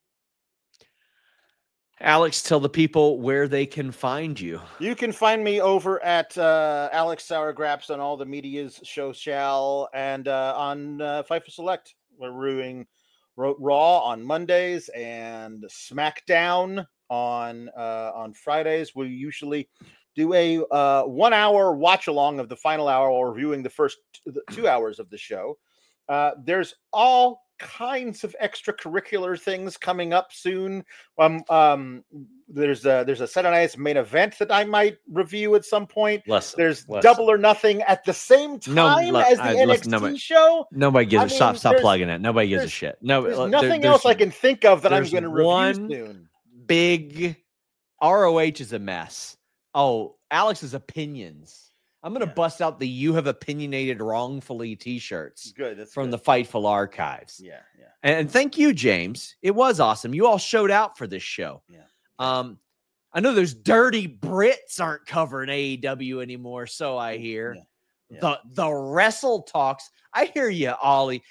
Alex, tell the people where they can find you. You can find me over at uh, Alex Sourgraps on all the media's show shall and uh, on uh, Fightful Select. We're reviewing Raw on Mondays and SmackDown on uh, on Fridays. We usually do a uh, one hour watch along of the final hour while reviewing the first t- the two hours of the show. Uh, there's all kinds of extracurricular things coming up soon. Um, um, there's a there's a Saturday Night's main event that I might review at some point. Listen, There's listen. Double or Nothing at the same time No, look, as the I- N X listen, T nobody- show. Nobody gives I a stop. mean, Stop there's- plugging it. Nobody gives a there's- shit. No, There's look, nothing there- else I there's can think of that I'm there's going to review one- soon. Big R O H is a mess. Oh, Alex's opinions. I'm going to Yeah. bust out the "You Have Opinionated Wrongfully" T-shirts Good. That's from good. the Fightful archives. Yeah, yeah. And thank you, James. It was awesome. You all showed out for this show. Yeah. Um, I know those dirty Brits aren't covering A E W anymore, so I hear. Yeah. Yeah. The the Wrestle Talks. I hear you, Ollie.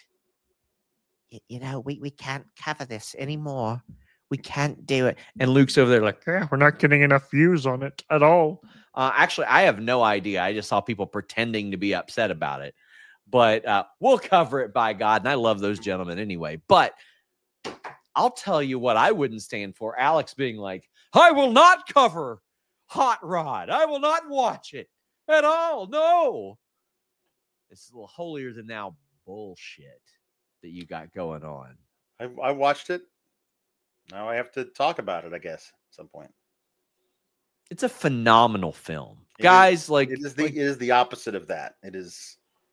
Y- You know, we, we can't cover this anymore. We can't do it. And Luke's over there like, yeah, we're not getting enough views on it at all. Uh, actually, I have no idea. I just saw people pretending to be upset about it. But uh, we'll cover it, by God. And I love those gentlemen anyway. But I'll tell you what I wouldn't stand for. Alex being like, I will not cover Hot Rod. I will not watch it at all. No. This is a little holier than thou bullshit that you got going on. I, I watched it. Now I have to talk about it, I guess, at some point. It's a phenomenal film. It is- Guys, like, It is the like, it is the opposite of that. It is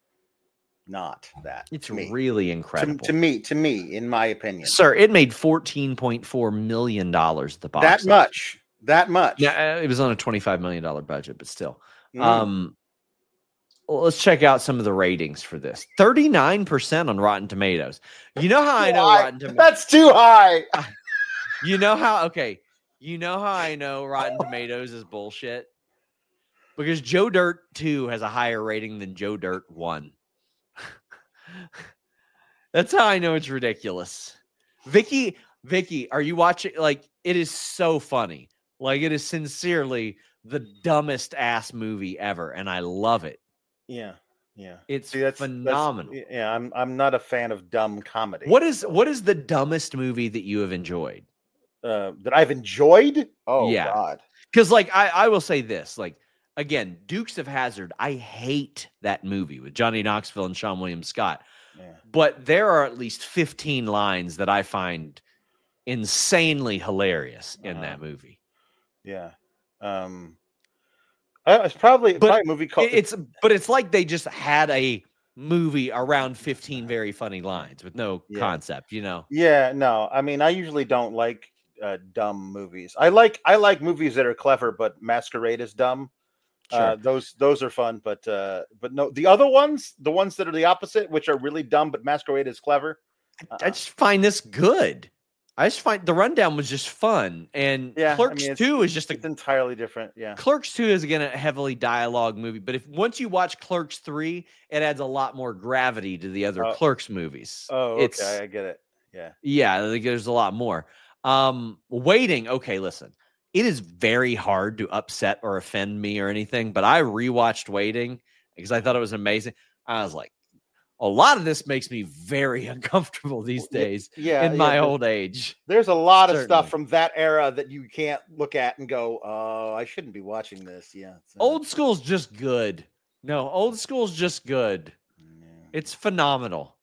not that. it's to me. really To, incredible. to me, to me, in my opinion. Sir, it made fourteen point four million dollars at the box That office. much. That much. Yeah, uh, it was on a twenty-five million dollars budget, but still. Mm. Um, well, let's check out some of the ratings for this. thirty-nine percent on Rotten Tomatoes. You know how I know Why? Rotten Tomatoes? That's too high. You know how, okay, you know how I know Rotten Tomatoes is bullshit? Because Joe Dirt two has a higher rating than Joe Dirt one. That's how I know it's ridiculous. Vicky, Vicky, are you watching? Like, it is so funny. Like, it is sincerely the dumbest ass movie ever, and I love it. Yeah, yeah. It's See, that's, phenomenal. That's, yeah, I'm I'm not a fan of dumb comedy. What is what is the dumbest movie that you have enjoyed? uh, that I've enjoyed? Oh Yeah. God. Because, like, I, I will say this, like, again, Dukes of Hazzard, I hate that movie with Johnny Knoxville and Sean William Scott. Yeah. But there are at least fifteen lines that I find insanely hilarious in Uh-huh. that movie. Yeah. Um uh, it's probably, But probably a movie called It- It's but it's like they just had a movie around fifteen very funny lines with no Yeah. concept, you know. Yeah, no. I mean, I usually don't like uh, dumb movies. I like I like movies that are clever but masquerade as dumb. Uh, Sure. those those are fun, but uh, but no, the other ones, the ones that are the opposite, which are really dumb but masquerade as clever. I uh-uh. just find this good. I just find the rundown was just fun, and Yeah, I Clerks mean, it's- two is just a It's entirely different. Yeah. Clerks two is again a heavily dialogue movie, but if once you watch Clerks three, it adds a lot more gravity to the other Oh. Clerks movies. Oh, okay, It's I get it. Yeah. yeah, like, there's a lot more. Um, Waiting. Okay, listen, it is very hard to upset or offend me or anything, but I rewatched Waiting because I thought it was amazing. I was like, a lot of this makes me very uncomfortable these Yeah, days Yeah. in yeah, my there- old age. There's a lot of Certainly. stuff from that era that you can't look at and go, "Oh, I shouldn't be watching this." Yeah. it's, uh, Old school's just good. No, old school's just good. yeah. It's phenomenal.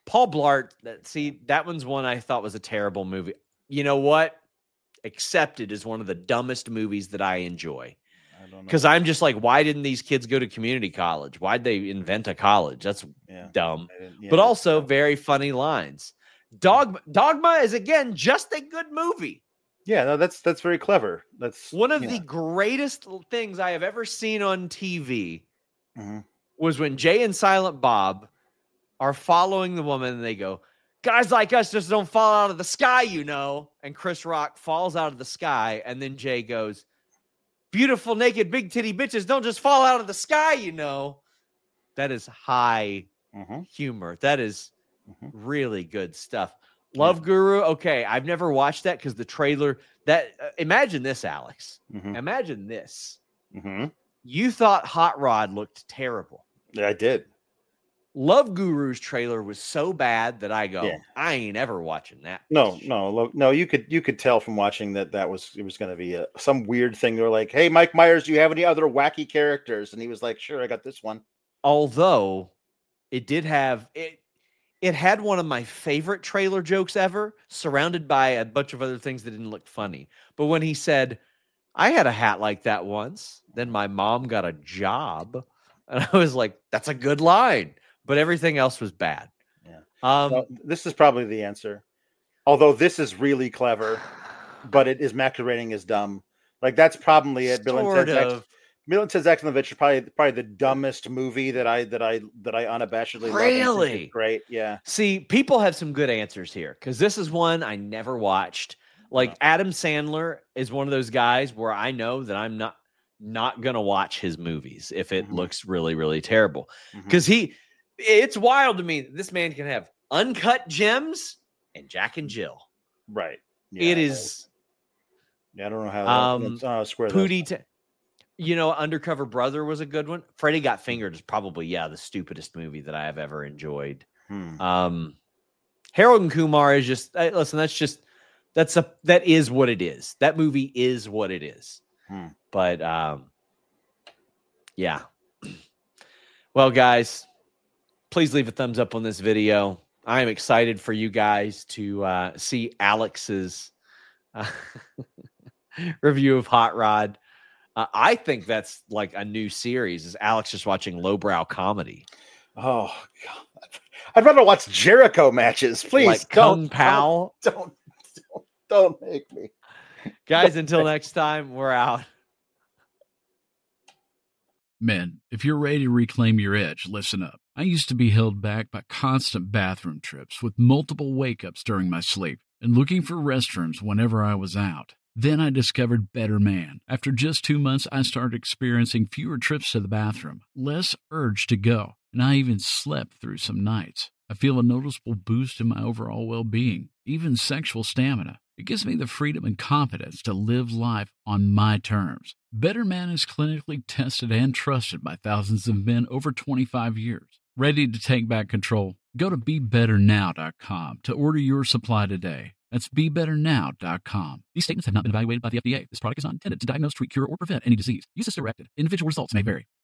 Paul Blart, that, see, that one's one I thought was a terrible movie. You know what? Accepted is one of the dumbest movies that I enjoy. Because I'm just like, why didn't these kids go to community college? Why'd they invent a college? That's yeah. dumb. Yeah, but also very funny lines. Dogma, Dogma is, again, just a good movie. Yeah, no, that's that's very clever. That's one of yeah. the greatest things I have ever seen on T V mm-hmm. was when Jay and Silent Bob are following the woman and they go, guys like us just don't fall out of the sky, you know. And Chris Rock falls out of the sky, and then Jay goes, beautiful, naked, big titty bitches don't just fall out of the sky, you know. That is high mm-hmm. humor. That is mm-hmm. really good stuff. Love yeah. Guru. Okay, I've never watched that because the trailer. That uh, imagine this, Alex. Mm-hmm. Imagine this. Mm-hmm. You thought Hot Rod looked terrible. Yeah, I did. Love Guru's trailer was so bad that I go, yeah. I ain't ever watching that. No, no, no. You could you could tell from watching that that was it was going to be a, some weird thing. They were like, "Hey, Mike Myers, do you have any other wacky characters?" And he was like, "Sure, I got this one." Although it did have it, it had one of my favorite trailer jokes ever, surrounded by a bunch of other things that didn't look funny. But when he said, "I had a hat like that once, then my mom got a job," and I was like, "That's a good line." But everything else was bad. Yeah. Um, well, this is probably the answer. Although this is really clever, but it is masquerading as dumb. Like that's probably it. Bill and Ted's Ex- Bill and Ted's Excellent Adventure is probably probably the dumbest movie that I that I that I unabashedly really love. Really great. Yeah. See, people have some good answers here because this is one I never watched. Like no. Adam Sandler is one of those guys where I know that I'm not not gonna watch his movies if it mm-hmm. looks really really terrible because mm-hmm. he. It's wild to me that this man can have Uncut Gems and Jack and Jill. Right. Yeah, it is. Yeah, I don't know how. Um, that, uh, square Pootie, t- you know, Undercover Brother was a good one. Freddie Got Fingered is probably yeah the stupidest movie that I have ever enjoyed. Hmm. Um, Harold and Kumar is just uh, listen. That's just that's a that is what it is. That movie is what it is. Hmm. But um, yeah. Well, guys. Please leave a thumbs up on this video. I am excited for you guys to uh, see Alex's uh, review of Hot Rod. Uh, I think that's like a new series. Is Alex just watching lowbrow comedy? Oh God! I'd rather watch Jericho matches, please. Like Kung Pao. Don't, don't, don't, don't make me, guys. Until next time, we're out. Men, if you're ready to reclaim your edge, listen up. I used to be held back by constant bathroom trips with multiple wake-ups during my sleep and looking for restrooms whenever I was out. Then I discovered Better Man. After just two months, I started experiencing fewer trips to the bathroom, less urge to go, and I even slept through some nights. I feel a noticeable boost in my overall well-being, even sexual stamina. It gives me the freedom and confidence to live life on my terms. Better Man is clinically tested and trusted by thousands of men over twenty-five years. Ready to take back control? Go to be better now dot com to order your supply today. That's be better now dot com. These statements have not been evaluated by the F D A. This product is not intended to diagnose, treat, cure, or prevent any disease. Use as directed. Individual results may vary.